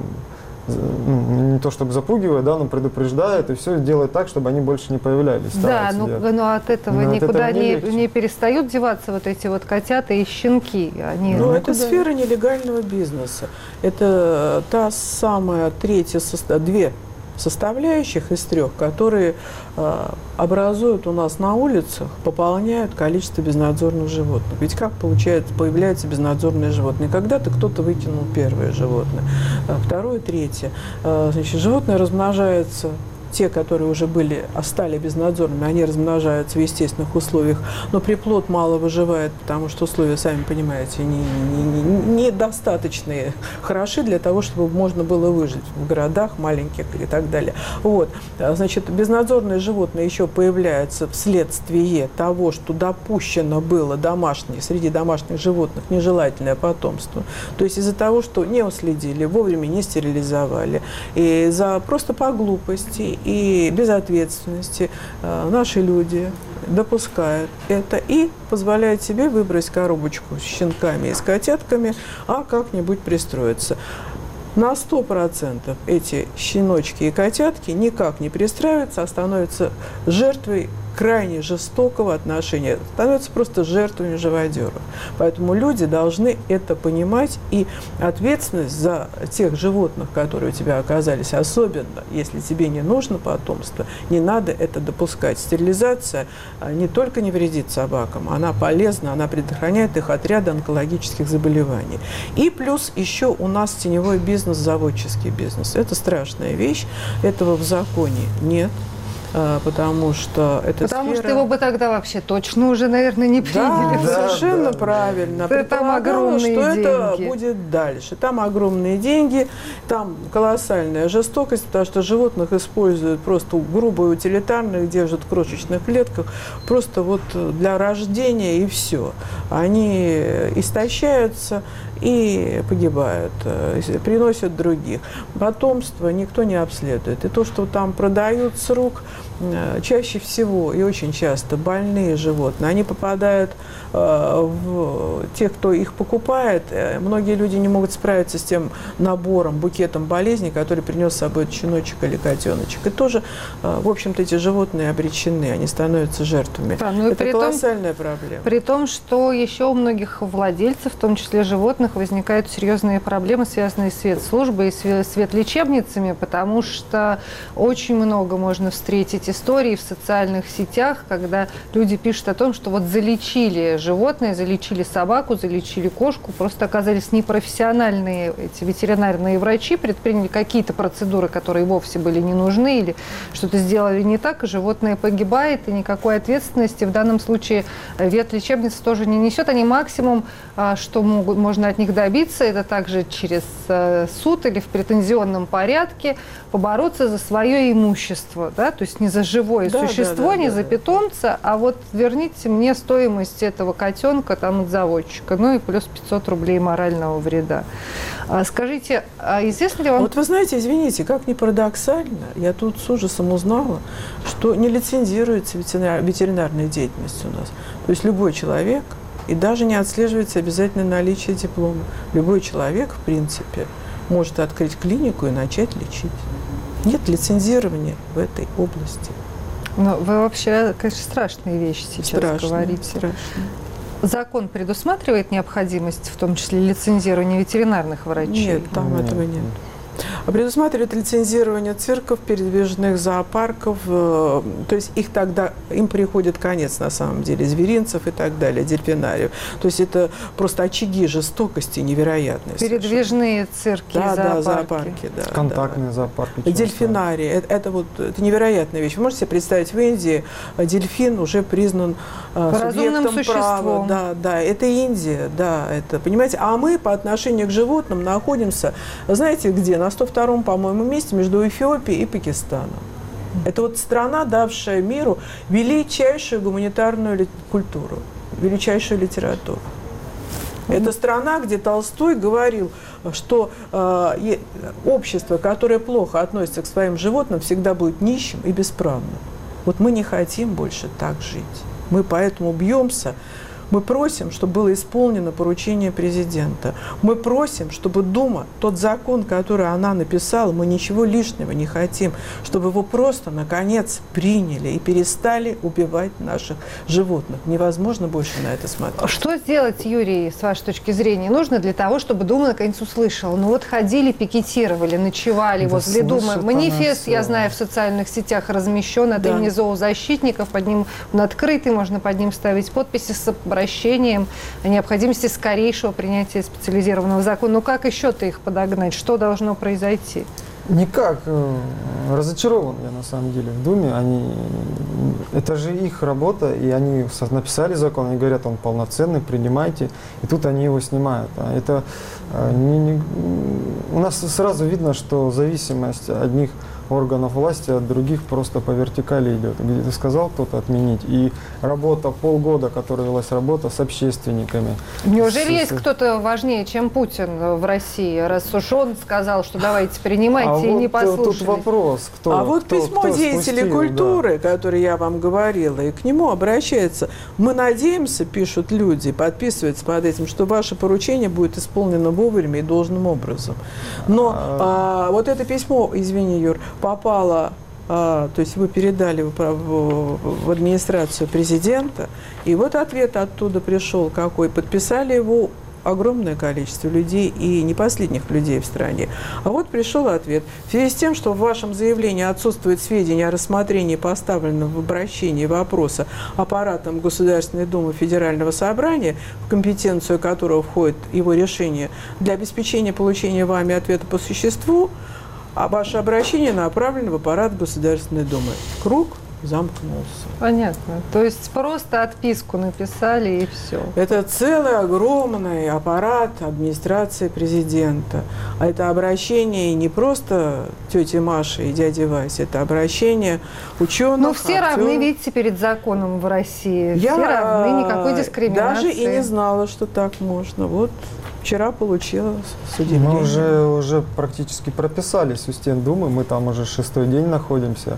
Speaker 6: ну, не то чтобы запугивает, да, но предупреждает, и все делает так, чтобы они больше не появлялись.
Speaker 1: Да, но, но от этого но никуда
Speaker 6: от этого не,
Speaker 1: не, не перестают деваться вот эти вот котята и щенки. Они
Speaker 5: ну,
Speaker 1: никуда...
Speaker 5: это сфера нелегального бизнеса. Это та самая третья, две составляющих из трех, которые э, образуют у нас на улицах, пополняют количество безнадзорных животных. Ведь как получается, появляются безнадзорные животные? Когда-то кто-то выкинул первое животное, второе, третье. Э, значит, животные размножаются. Те, которые уже были, стали безнадзорными, они размножаются в естественных условиях, но приплод мало выживает, потому что условия, сами понимаете, недостаточно не, не хороши для того, чтобы можно было выжить в городах маленьких и так далее. Вот. Значит, безнадзорные животные еще появляются вследствие того, что допущено было домашнее, среди домашних животных нежелательное потомство. То есть из-за того, что не уследили, вовремя не стерилизовали, и за просто по глупости и безответственности э, наши люди допускают это и позволяют себе выбрать коробочку с щенками и с котятками, а как-нибудь пристроиться. На сто процентов эти щеночки и котятки никак не пристраиваются, а становятся жертвой крайне жестокого отношения, становятся просто жертвами живодеров. Поэтому люди должны это понимать, и ответственность за тех животных, которые у тебя оказались, особенно если тебе не нужно потомство, не надо это допускать. Стерилизация не только не вредит собакам, она полезна, она предохраняет их от ряда онкологических заболеваний. И плюс еще у нас теневой бизнес, заводческий бизнес. Это страшная вещь, этого в законе нет. Потому что это
Speaker 1: Потому
Speaker 5: сфера...
Speaker 1: что его бы тогда вообще точно уже, наверное, не приняли.
Speaker 5: Да, да, совершенно да. правильно.
Speaker 1: Это там огромные
Speaker 5: что
Speaker 1: деньги.
Speaker 5: Это будет дальше. Там огромные деньги, там колоссальная жестокость, потому что животных используют просто грубо и утилитарно, их держат в крошечных клетках, просто вот для рождения и все. Они истощаются и погибают, приносят других. Потомство никто не обследует. И то, что там продают с рук, чаще всего и очень часто больные животные, они попадают э, в тех, кто их покупает. Многие люди не могут справиться с тем набором, букетом болезней, который принес с собой щеночек или котеночек. И тоже, э, в общем-то, эти животные обречены, они становятся жертвами. Да, ну это колоссальная том, проблема.
Speaker 1: При том, что еще у многих владельцев, в том числе животных, возникают серьезные проблемы, связанные с ветслужбой и с ветлечебницами, потому что очень много можно встретить истории в социальных сетях, когда люди пишут о том, что вот залечили животное, залечили собаку, залечили кошку, просто оказались непрофессиональные эти ветеринарные врачи, предприняли какие-то процедуры, которые вовсе были не нужны, или что-то сделали не так, и животное погибает, и никакой ответственности в данном случае ветлечебница тоже не несет. Они максимум, что могут, можно от них добиться, это также через суд или в претензионном порядке побороться за свое имущество, да, то есть не за живое да, существо, да, да, не да, за питомца, да. а вот верните мне стоимость этого котенка там от заводчика, ну и плюс пятьсот рублей морального вреда. А, скажите, а известно ли вам...
Speaker 5: Вот вы знаете, извините, как ни парадоксально, я тут с ужасом узнала, что не лицензируется ветеринар... ветеринарная деятельность у нас. То есть любой человек, и даже не отслеживается обязательно наличие диплома, любой человек, в принципе, может открыть клинику и начать лечить. Нет лицензирования в этой области.
Speaker 1: Но вы вообще, конечно, страшные вещи сейчас
Speaker 5: страшные,
Speaker 1: говорите.
Speaker 5: Страшные.
Speaker 1: Закон предусматривает необходимость, в том числе лицензирования ветеринарных врачей?
Speaker 5: Нет, там нет. этого нет. Предусматривает лицензирование цирков, передвижных зоопарков, э, то есть их тогда, им приходит конец на самом деле, зверинцев и так далее, дельфинариев. То есть это просто очаги жестокости невероятные.
Speaker 1: Передвижные цирки,
Speaker 5: да,
Speaker 1: зоопарки.
Speaker 5: Да, зоопарки, да.
Speaker 6: Контактные
Speaker 5: да.
Speaker 6: зоопарки.
Speaker 5: Дельфинарии, это, это вот это невероятная вещь. Вы можете себе представить, в Индии дельфин уже признан э, субъектом права. Да, да, это Индия, да, это, понимаете, а мы по отношению к животным находимся, знаете где, на сто втором, по-моему, месте между Эфиопией и Пакистаном. Это вот страна, давшая миру величайшую гуманитарную культуру, величайшую литературу. Это страна, где Толстой говорил, что э, общество, которое плохо относится к своим животным, всегда будет нищим и бесправным. Вот мы не хотим больше так жить. Мы поэтому бьемся. Мы просим, чтобы было исполнено поручение президента. Мы просим, чтобы Дума, тот закон, который она написала, мы ничего лишнего не хотим, чтобы его просто, наконец, приняли и перестали убивать наших животных. Невозможно больше на это смотреть.
Speaker 1: Что сделать, Юрий, с вашей точки зрения, нужно для того, чтобы Дума наконец услышала? Ну вот ходили, пикетировали, ночевали
Speaker 6: да
Speaker 1: возле Думы. Манифест, я
Speaker 6: все.
Speaker 1: знаю, в социальных сетях размещен от
Speaker 5: да.
Speaker 1: имени зоозащитников. Под ним он открытый, можно под ним ставить подписи с обращением о необходимости скорейшего принятия специализированного закона. Ну как еще-то их подогнать? Что должно произойти?
Speaker 6: Никак. Разочарован я на самом деле в Думе. Они, это же их работа, и они написали закон, они говорят, он полноценный, принимайте, и тут они его снимают. Это не, не, у нас сразу видно, что зависимость одних органов власти от других просто по вертикали идет. Где ты сказал кто-то отменить, и работа, полгода, которая велась работа с общественниками.
Speaker 1: Неужели
Speaker 6: с,
Speaker 1: есть кто-то важнее, чем Путин в России, раз уж он сказал, что давайте принимайте,
Speaker 6: а
Speaker 1: и
Speaker 6: вот
Speaker 1: не послушались?
Speaker 6: Тут вопрос, кто
Speaker 5: А вот
Speaker 6: кто,
Speaker 5: письмо
Speaker 6: кто
Speaker 5: деятелей
Speaker 6: спустил,
Speaker 5: культуры,
Speaker 6: да.
Speaker 5: которое я вам говорила, и к нему обращается. Мы надеемся, пишут люди, подписываются под этим, что ваше поручение будет исполнено вовремя и должным образом. Но а, вот это письмо, извини, Юр, попало, а, то есть вы передали в, в, в администрацию президента, и вот ответ оттуда пришел какой. Подписали его огромное количество людей, и не последних людей в стране. А вот пришел ответ. В связи с тем, что в вашем заявлении отсутствует сведения о рассмотрении поставленного в обращении вопроса аппаратом Государственной Думы Федерального собрания, в компетенцию которого входит его решение, для обеспечения получения вами ответа по существу, а ваше обращение направлено в аппарат Государственной Думы. Круг замкнулся.
Speaker 1: Понятно. То есть просто отписку написали и все.
Speaker 5: Это целый огромный аппарат администрации президента. А это обращение не просто тети Маши и дяди Васи, это обращение ученых.
Speaker 1: Ну, все
Speaker 5: актеров.
Speaker 1: равны, видите, перед законом в России.
Speaker 5: Я
Speaker 1: все равны, никакой дискриминации.
Speaker 5: Даже и не знала, что так можно. Вот вчера получила с удивлением.
Speaker 6: Мы уже, уже практически прописались у стен Думы, мы там уже шестой день находимся.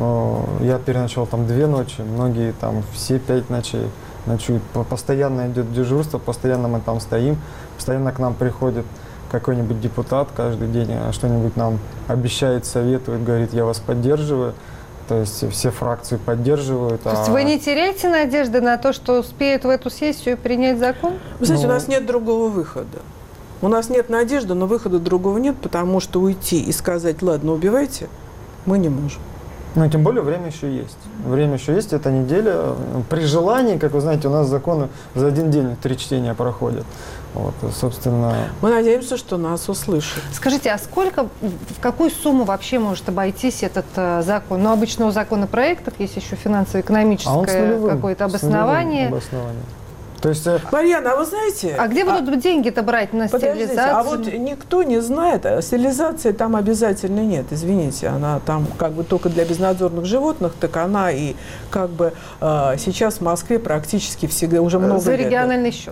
Speaker 6: Я переночевал там две ночи, многие там все пять ночей ночуют. Постоянно идет дежурство, постоянно мы там стоим, постоянно к нам приходит какой-нибудь депутат каждый день, что-нибудь нам обещает, советует, говорит, я вас поддерживаю. То есть все фракции поддерживают.
Speaker 1: То есть
Speaker 6: а...
Speaker 1: вы не теряете надежды на то, что успеют в эту сессию принять закон?
Speaker 5: Вы знаете,
Speaker 6: ну...
Speaker 5: у нас нет другого выхода. У нас нет надежды, но выхода другого нет, потому что уйти и сказать, ладно, убивайте, мы не можем.
Speaker 6: Ну, тем более время еще есть. Время еще есть, это неделя. При желании, как вы знаете, у нас законы за один день три чтения проходят. Вот, собственно...
Speaker 5: Мы надеемся, что нас услышат.
Speaker 1: Скажите, а сколько, в какую сумму вообще может обойтись этот э, закон? Ну, обычно у законопроектов есть еще финансово-экономическое
Speaker 6: а
Speaker 1: какое-то обоснование.
Speaker 6: обоснование. То есть, э...
Speaker 5: Марьяна, а вы знаете...
Speaker 1: А где будут а... деньги-то брать на
Speaker 5: Подождите,
Speaker 1: стерилизацию?
Speaker 5: а вот никто не знает, а стерилизации там обязательно нет, извините, она там как бы только для безнадзорных животных, так она и как бы э, сейчас в Москве практически всегда, уже много
Speaker 1: За
Speaker 5: лет.
Speaker 1: региональный счет?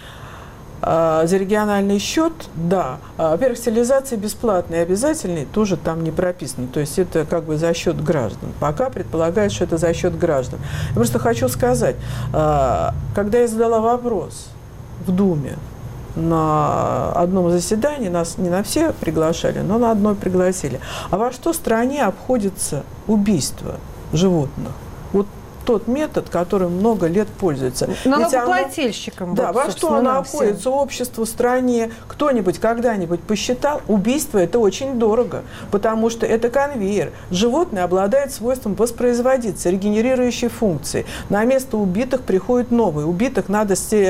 Speaker 5: За региональный счет, да. Во-первых, стерилизация бесплатная и обязательная тоже там не прописано. То есть это как бы за счет граждан. Пока предполагают, что это за счет граждан. Я просто хочу сказать, когда я задала вопрос в Думе на одном заседании, нас не на все приглашали, но на одно пригласили. А во что стране обходится убийство животных? Вот тот метод, которым много лет пользуется.
Speaker 1: Налогоплательщикам.
Speaker 5: Да,
Speaker 1: вот,
Speaker 5: во что оно обходится
Speaker 1: всем.
Speaker 5: обществу, стране? Кто-нибудь когда-нибудь посчитал? Убийство – это очень дорого, потому что это конвейер. Животное обладает свойством воспроизводиться, регенерирующей функцией. На место убитых приходят новые. Убитых надо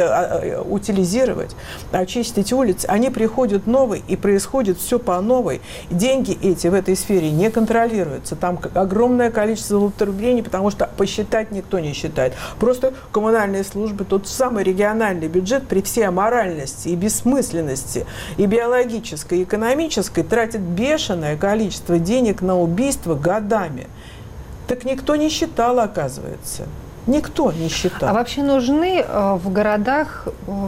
Speaker 5: утилизировать, очистить улицы. Они приходят новые, и происходит все по новой. Деньги эти в этой сфере не контролируются. Там огромное количество злоупотреблений, потому что посчитать никто не считает. Просто коммунальные службы, тот самый региональный бюджет при всей аморальности и бессмысленности и биологической, и экономической тратит бешеное количество денег на убийство годами. Так никто не считал, оказывается. Никто не считал.
Speaker 1: А вообще нужны э, в городах э,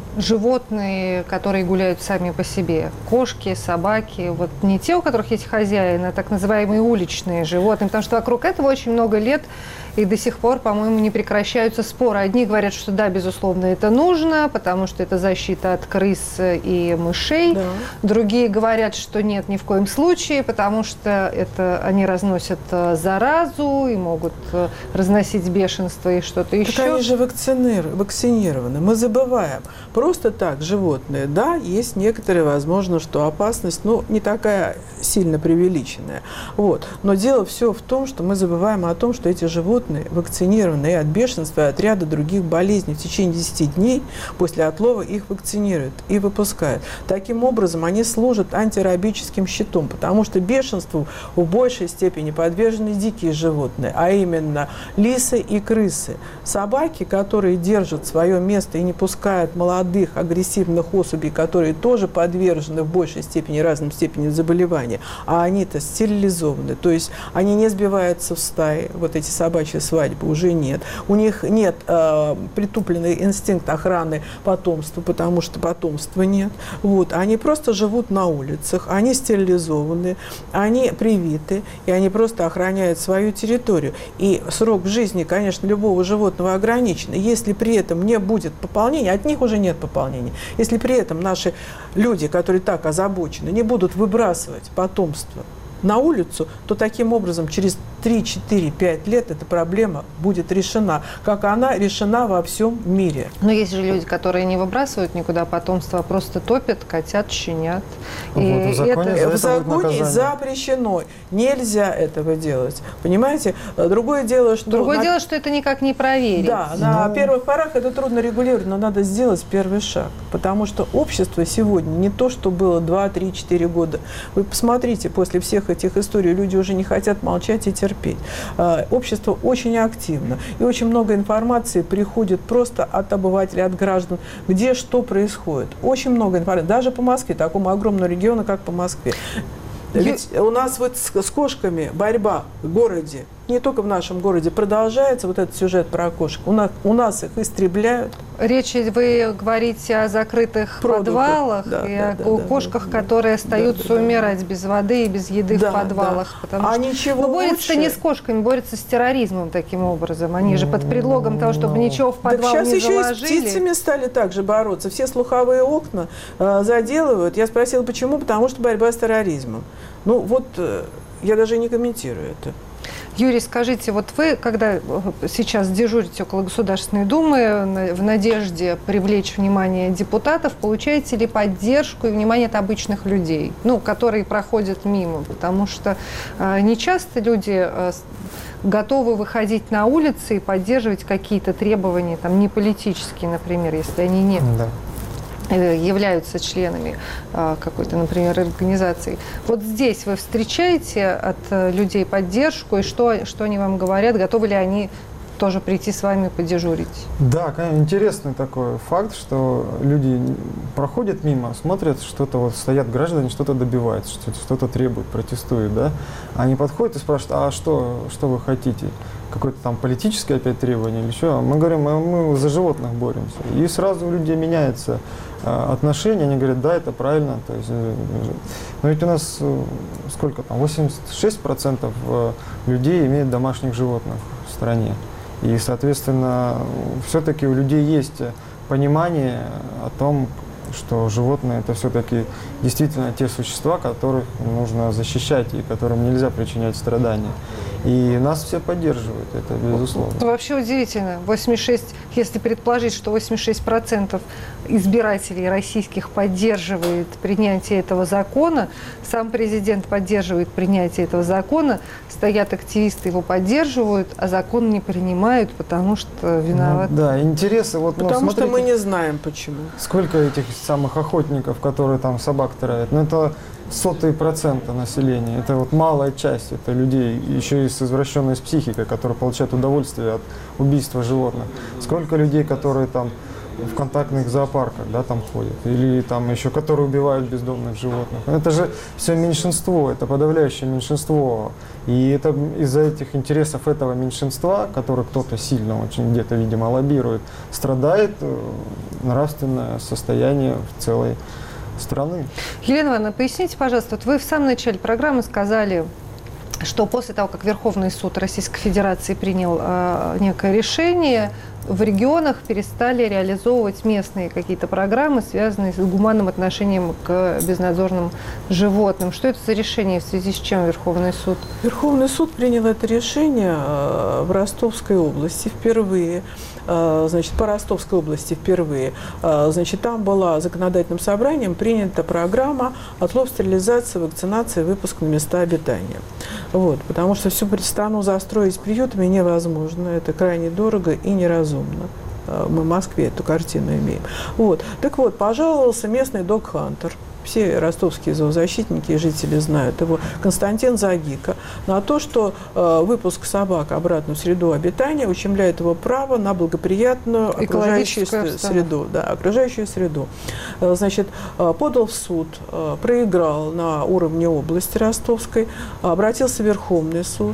Speaker 1: животные, которые гуляют сами по себе? Кошки, собаки, вот не те, у которых есть хозяин, а так называемые уличные животные, потому что вокруг этого очень много лет и до сих пор, по-моему, не прекращаются споры. Одни говорят, что да, безусловно, это нужно, потому что это защита от крыс и мышей. Да. Другие говорят, что нет, ни в коем случае, потому что это они разносят заразу и могут разносить бешенство и что-то еще.
Speaker 5: Так они же вакцинированы. Мы забываем. Просто так животные, да, есть некоторые, возможно, что опасность, ну, не такая сильно преувеличенная. Вот. Но дело все в том, что мы забываем о том, что эти животные вакцинированы и от бешенства, и от ряда других болезней. В течение десяти дней после отлова их вакцинируют и выпускают. Таким образом, они служат антирабическим щитом, потому что бешенству в большей степени подвержены дикие животные, а именно лисы и крысы. Собаки, которые держат свое место и не пускают молодых агрессивных особей, которые тоже подвержены в большей степени разным степеням заболевания, а они-то стерилизованы, то есть они не сбиваются в стаи, вот эти собачьи свадьбы уже нет. У них нет э, притупленный инстинкт охраны потомства, потому что потомства нет. Вот. Они просто живут на улицах, они стерилизованы, они привиты, и они просто охраняют свою территорию. И срок жизни, конечно, любого животного ограничен. И если при этом не будет пополнения, от них уже нет пополнения. Если при этом наши люди, которые так озабочены, не будут выбрасывать потомство на улицу, то таким образом через три, четыре, пять лет эта проблема будет решена, как она решена во всем мире.
Speaker 1: Но есть же люди, которые не выбрасывают никуда потомство, а просто топят котят, щенят.
Speaker 6: Вот, и в законе,
Speaker 1: это...
Speaker 5: в законе запрещено. Нельзя этого делать. Понимаете? Другое дело, что...
Speaker 1: Другое
Speaker 5: на...
Speaker 1: дело, что это никак не проверить.
Speaker 5: Да,
Speaker 6: но...
Speaker 5: на первых порах это трудно регулировать, но надо сделать первый шаг. Потому что общество сегодня не то, что было два, три, четыре года. Вы посмотрите, после всех этих историй люди уже не хотят молчать и терпеть. Общество очень активно. И очень много информации приходит просто от обывателей, от граждан, где что происходит. Очень много информации. Даже по Москве, такому огромному региону, как по Москве. Ведь у нас вот с, с кошками борьба в городе, не только в нашем городе, продолжается вот этот сюжет про кошек. У нас, у нас их истребляют.
Speaker 1: Речь, вы говорите о закрытых
Speaker 5: Продукты.
Speaker 1: подвалах
Speaker 5: Да,
Speaker 1: и
Speaker 5: да,
Speaker 1: о
Speaker 5: да,
Speaker 1: кошках,
Speaker 5: да,
Speaker 1: которые остаются
Speaker 5: да, да,
Speaker 1: умирать без воды и без еды
Speaker 5: да,
Speaker 1: в подвалах.
Speaker 5: Да.
Speaker 1: Потому
Speaker 5: а
Speaker 1: что...
Speaker 5: ничего
Speaker 1: Но борются
Speaker 5: лучше...
Speaker 1: не с кошками, борются с терроризмом таким образом. Они же под предлогом того, чтобы ничего в подвал
Speaker 5: так сейчас
Speaker 1: не
Speaker 5: еще
Speaker 1: заложили.
Speaker 5: и с птицами стали также бороться. Все слуховые окна э, заделывают. Я спросила, почему? Потому что борьба с терроризмом. Ну вот, э, я даже не комментирую это.
Speaker 1: Юрий, скажите, вот вы, когда сейчас дежурите около Государственной Думы в надежде привлечь внимание депутатов, получаете ли поддержку и внимание от обычных людей, ну, которые проходят мимо? Потому что э, не часто люди э, готовы выходить на улицы и поддерживать какие-то требования, там, не политические, например, если они не... Да. являются членами а, какой-то, например, организации. Вот здесь вы встречаете от а, людей поддержку, и что, что они вам говорят, готовы ли они тоже прийти с вами подежурить? Да,
Speaker 6: конечно, интересный такой факт, что люди проходят мимо, смотрят, что-то вот стоят граждане, что-то добиваются, что-то, что-то требуют, протестуют, да? Они подходят и спрашивают, а что, что вы хотите? Какое-то там политическое опять требование или что? Мы говорим, мы, мы за животных боремся. И сразу у людей меняется э, отношение, они говорят, да, это правильно. То есть, э, но ведь у нас э, сколько там, восемьдесят шесть процентов э, людей имеют домашних животных в стране. И, соответственно, все-таки у людей есть понимание о том, что животные – это все-таки действительно те существа, которых нужно защищать и которым нельзя причинять страдания. И нас все поддерживают, это безусловно.
Speaker 1: Вообще удивительно. восемьдесят шесть, если предположить, что восемьдесят шесть процентов избирателей российских поддерживает принятие этого закона, сам президент поддерживает принятие этого закона, стоят активисты, его поддерживают, а закон не принимают, потому что виноват.
Speaker 6: Ну, да, интересы. Вот,
Speaker 5: потому
Speaker 6: ну,
Speaker 5: что мы не знаем, почему.
Speaker 6: Сколько этих самых охотников, которые там собак травят? Ну, это сотые процента населения. Это вот малая часть. Это людей еще и с извращенной психикой, которые получают удовольствие от убийства животных. Сколько людей, которые там в контактных зоопарках, да, там ходят, или там еще, которые убивают бездомных животных. Это же все меньшинство, это подавляющее меньшинство. И это из-за этих интересов этого меньшинства, которое кто-то сильно очень где-то, видимо, лоббирует, страдает нравственное состояние в целой страны.
Speaker 1: Елена Ивановна, поясните, пожалуйста, вот вы в самом начале программы сказали, что после того, как Верховный суд Российской Федерации принял э, некое решение, в регионах перестали реализовывать местные какие-то программы, связанные с гуманным отношением к безнадзорным животным. Что это за решение, в связи с чем Верховный суд?
Speaker 5: Верховный суд принял это решение в Ростовской области впервые. Значит, по Ростовской области впервые. Значит, там была законодательным собранием принята программа отлов, стерилизация, вакцинация, выпуск на места обитания. Вот, потому что всю страну застроить приютами невозможно. Это крайне дорого и неразумно. Мы в Москве эту картину имеем. Вот. Так вот, пожаловался местный док-хантер. Все ростовские зоозащитники и жители знают его, Константин Загика, на то, что э, выпуск собак обратно в среду обитания ущемляет его право на благоприятную окружающую среду. Да, окружающую среду. Э, значит, э, подал в суд, э, проиграл на уровне области Ростовской, обратился в Верховный суд.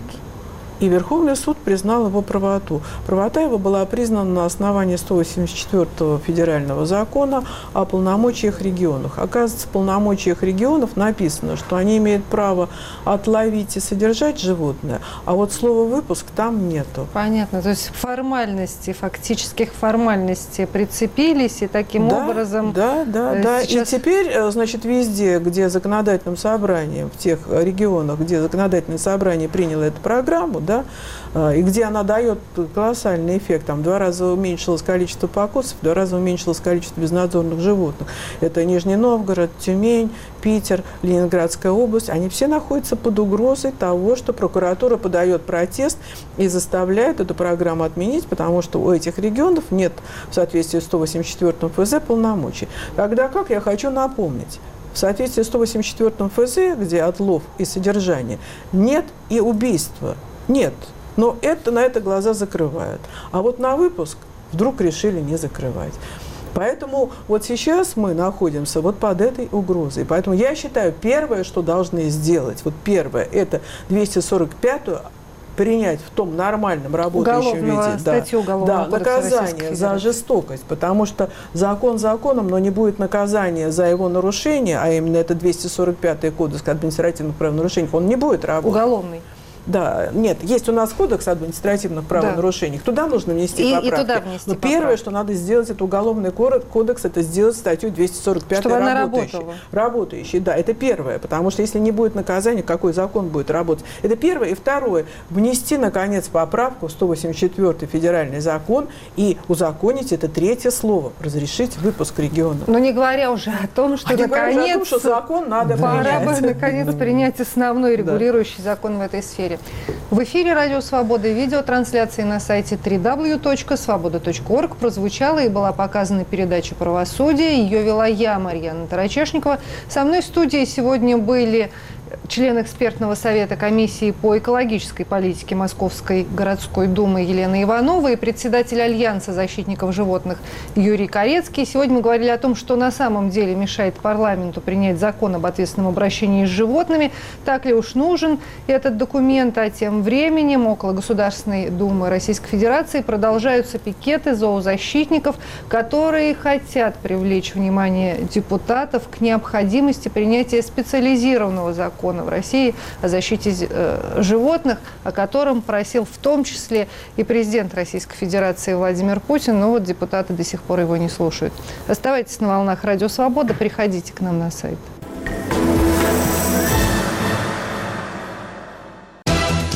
Speaker 5: И Верховный суд признал его правоту. Правота его была признана на основании сто восемьдесят четвёртого федерального закона о полномочиях регионов. Оказывается, в полномочиях регионов написано, что они имеют право отловить и содержать животное, а вот слова «выпуск» там нету.
Speaker 1: Понятно. То есть формальности, фактических формальностей прицепились, и таким
Speaker 5: да,
Speaker 1: образом...
Speaker 5: Да, да, да. Сейчас... И теперь, значит, везде, где законодательным собранием, в тех регионах, где законодательное собрание приняло эту программу, да, и где она дает колоссальный эффект. Там в два раза уменьшилось количество покусов, в два раза уменьшилось количество безнадзорных животных. Это Нижний Новгород, Тюмень, Питер, Ленинградская область. Они все находятся под угрозой того, что прокуратура подает протест и заставляет эту программу отменить, потому что у этих регионов нет в соответствии с сто восемьдесят четвёртым эф зэ полномочий. Тогда как, я хочу напомнить, в соответствии с сто восемьдесят четвёртым эф зэ, где отлов и содержание, нет и убийства. Нет, но это, на это глаза закрывают. А вот на выпуск вдруг решили не закрывать. Поэтому вот сейчас мы находимся вот под этой угрозой. Поэтому я считаю, первое, что должны сделать, вот первое, это двести сорок пятую принять в том нормальном рабочем виде, да, да, наказание за жестокость, потому что закон законом, но не будет наказания за его нарушение, а именно это двести сорок пятый кодекс административных правонарушений, он не будет работать.
Speaker 1: Уголовный.
Speaker 5: Да, нет, есть у нас кодекс административных правонарушений, да. Туда нужно внести и, поправки. И туда внести Но поправки. Первое, что надо сделать, это уголовный кодекс, это сделать статью двести сорок пять работающей. Работающей, да, это первое, потому что если не будет наказания, какой закон будет работать? Это первое. И второе, внести, наконец, поправку в сто восемьдесят четвёртый федеральный закон и узаконить это третье слово, разрешить выпуск региона.
Speaker 1: Но не говоря уже о том, что,
Speaker 5: а
Speaker 1: наконец,
Speaker 5: о том, что закон надо
Speaker 1: пора
Speaker 5: принять.
Speaker 1: бы, наконец, принять основной регулирующий
Speaker 5: да.
Speaker 1: закон в этой сфере. В эфире «Радио Свобода» видеотрансляции на сайте дабл ю дабл ю дабл ю точка свобода точка орг прозвучала и была показана передача «Правосудие». Ее вела я, Марьяна Тарачешникова. Со мной в студии сегодня были член экспертного совета комиссии по экологической политике Московской городской думы Елена Иванова и председатель Альянса защитников животных Юрий Корецкий. Сегодня мы говорили о том, что на самом деле мешает парламенту принять закон об ответственном обращении с животными. Так ли уж нужен этот документ? А тем временем около Государственной Думы Российской Федерации продолжаются пикеты зоозащитников, которые хотят привлечь внимание депутатов к необходимости принятия специализированного закона в России о защите э, животных, о котором просил в том числе и президент Российской Федерации Владимир Путин, но вот депутаты до сих пор его не слушают. Оставайтесь на волнах «Радио Свобода», приходите к нам на сайт.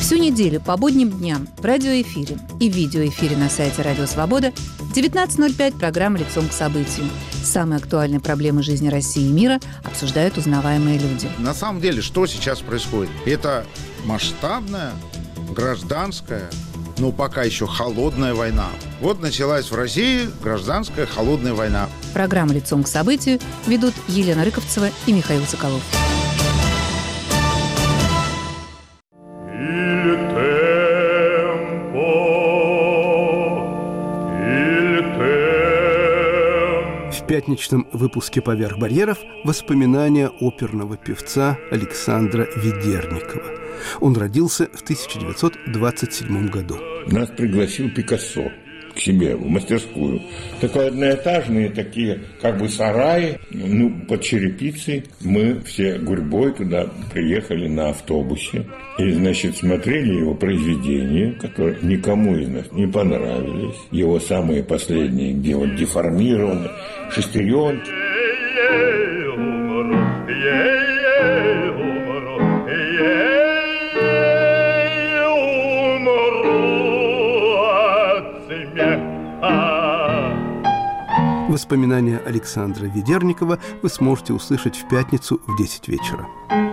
Speaker 8: Всю неделю по будним дням в радиоэфире и в видеоэфире на сайте Радио Свобода в девятнадцать ноль пять программа «Лицом к событию». Самые актуальные проблемы жизни России и мира обсуждают узнаваемые люди.
Speaker 9: На самом деле, что сейчас происходит? Это масштабная, гражданская, но пока еще холодная война. Вот началась в России гражданская холодная война.
Speaker 8: Программу «Лицом к событию» ведут Елена Рыковцева и Михаил Соколов.
Speaker 10: В пятничном выпуске «Поверх барьеров» воспоминания оперного певца Александра Ведерникова. Он родился в тысяча девятьсот двадцать седьмом году.
Speaker 11: Нас пригласил Пикассо к себе в мастерскую. Такие одноэтажные, такие как бы сараи, ну, под черепицей. Мы все гурьбой туда приехали на автобусе. И, значит, смотрели его произведения, которые никому из нас не понравились. Его самые последние, где вот деформированы шестеренки.
Speaker 10: Воспоминания Александра Ведерникова вы сможете услышать в пятницу в десять вечера.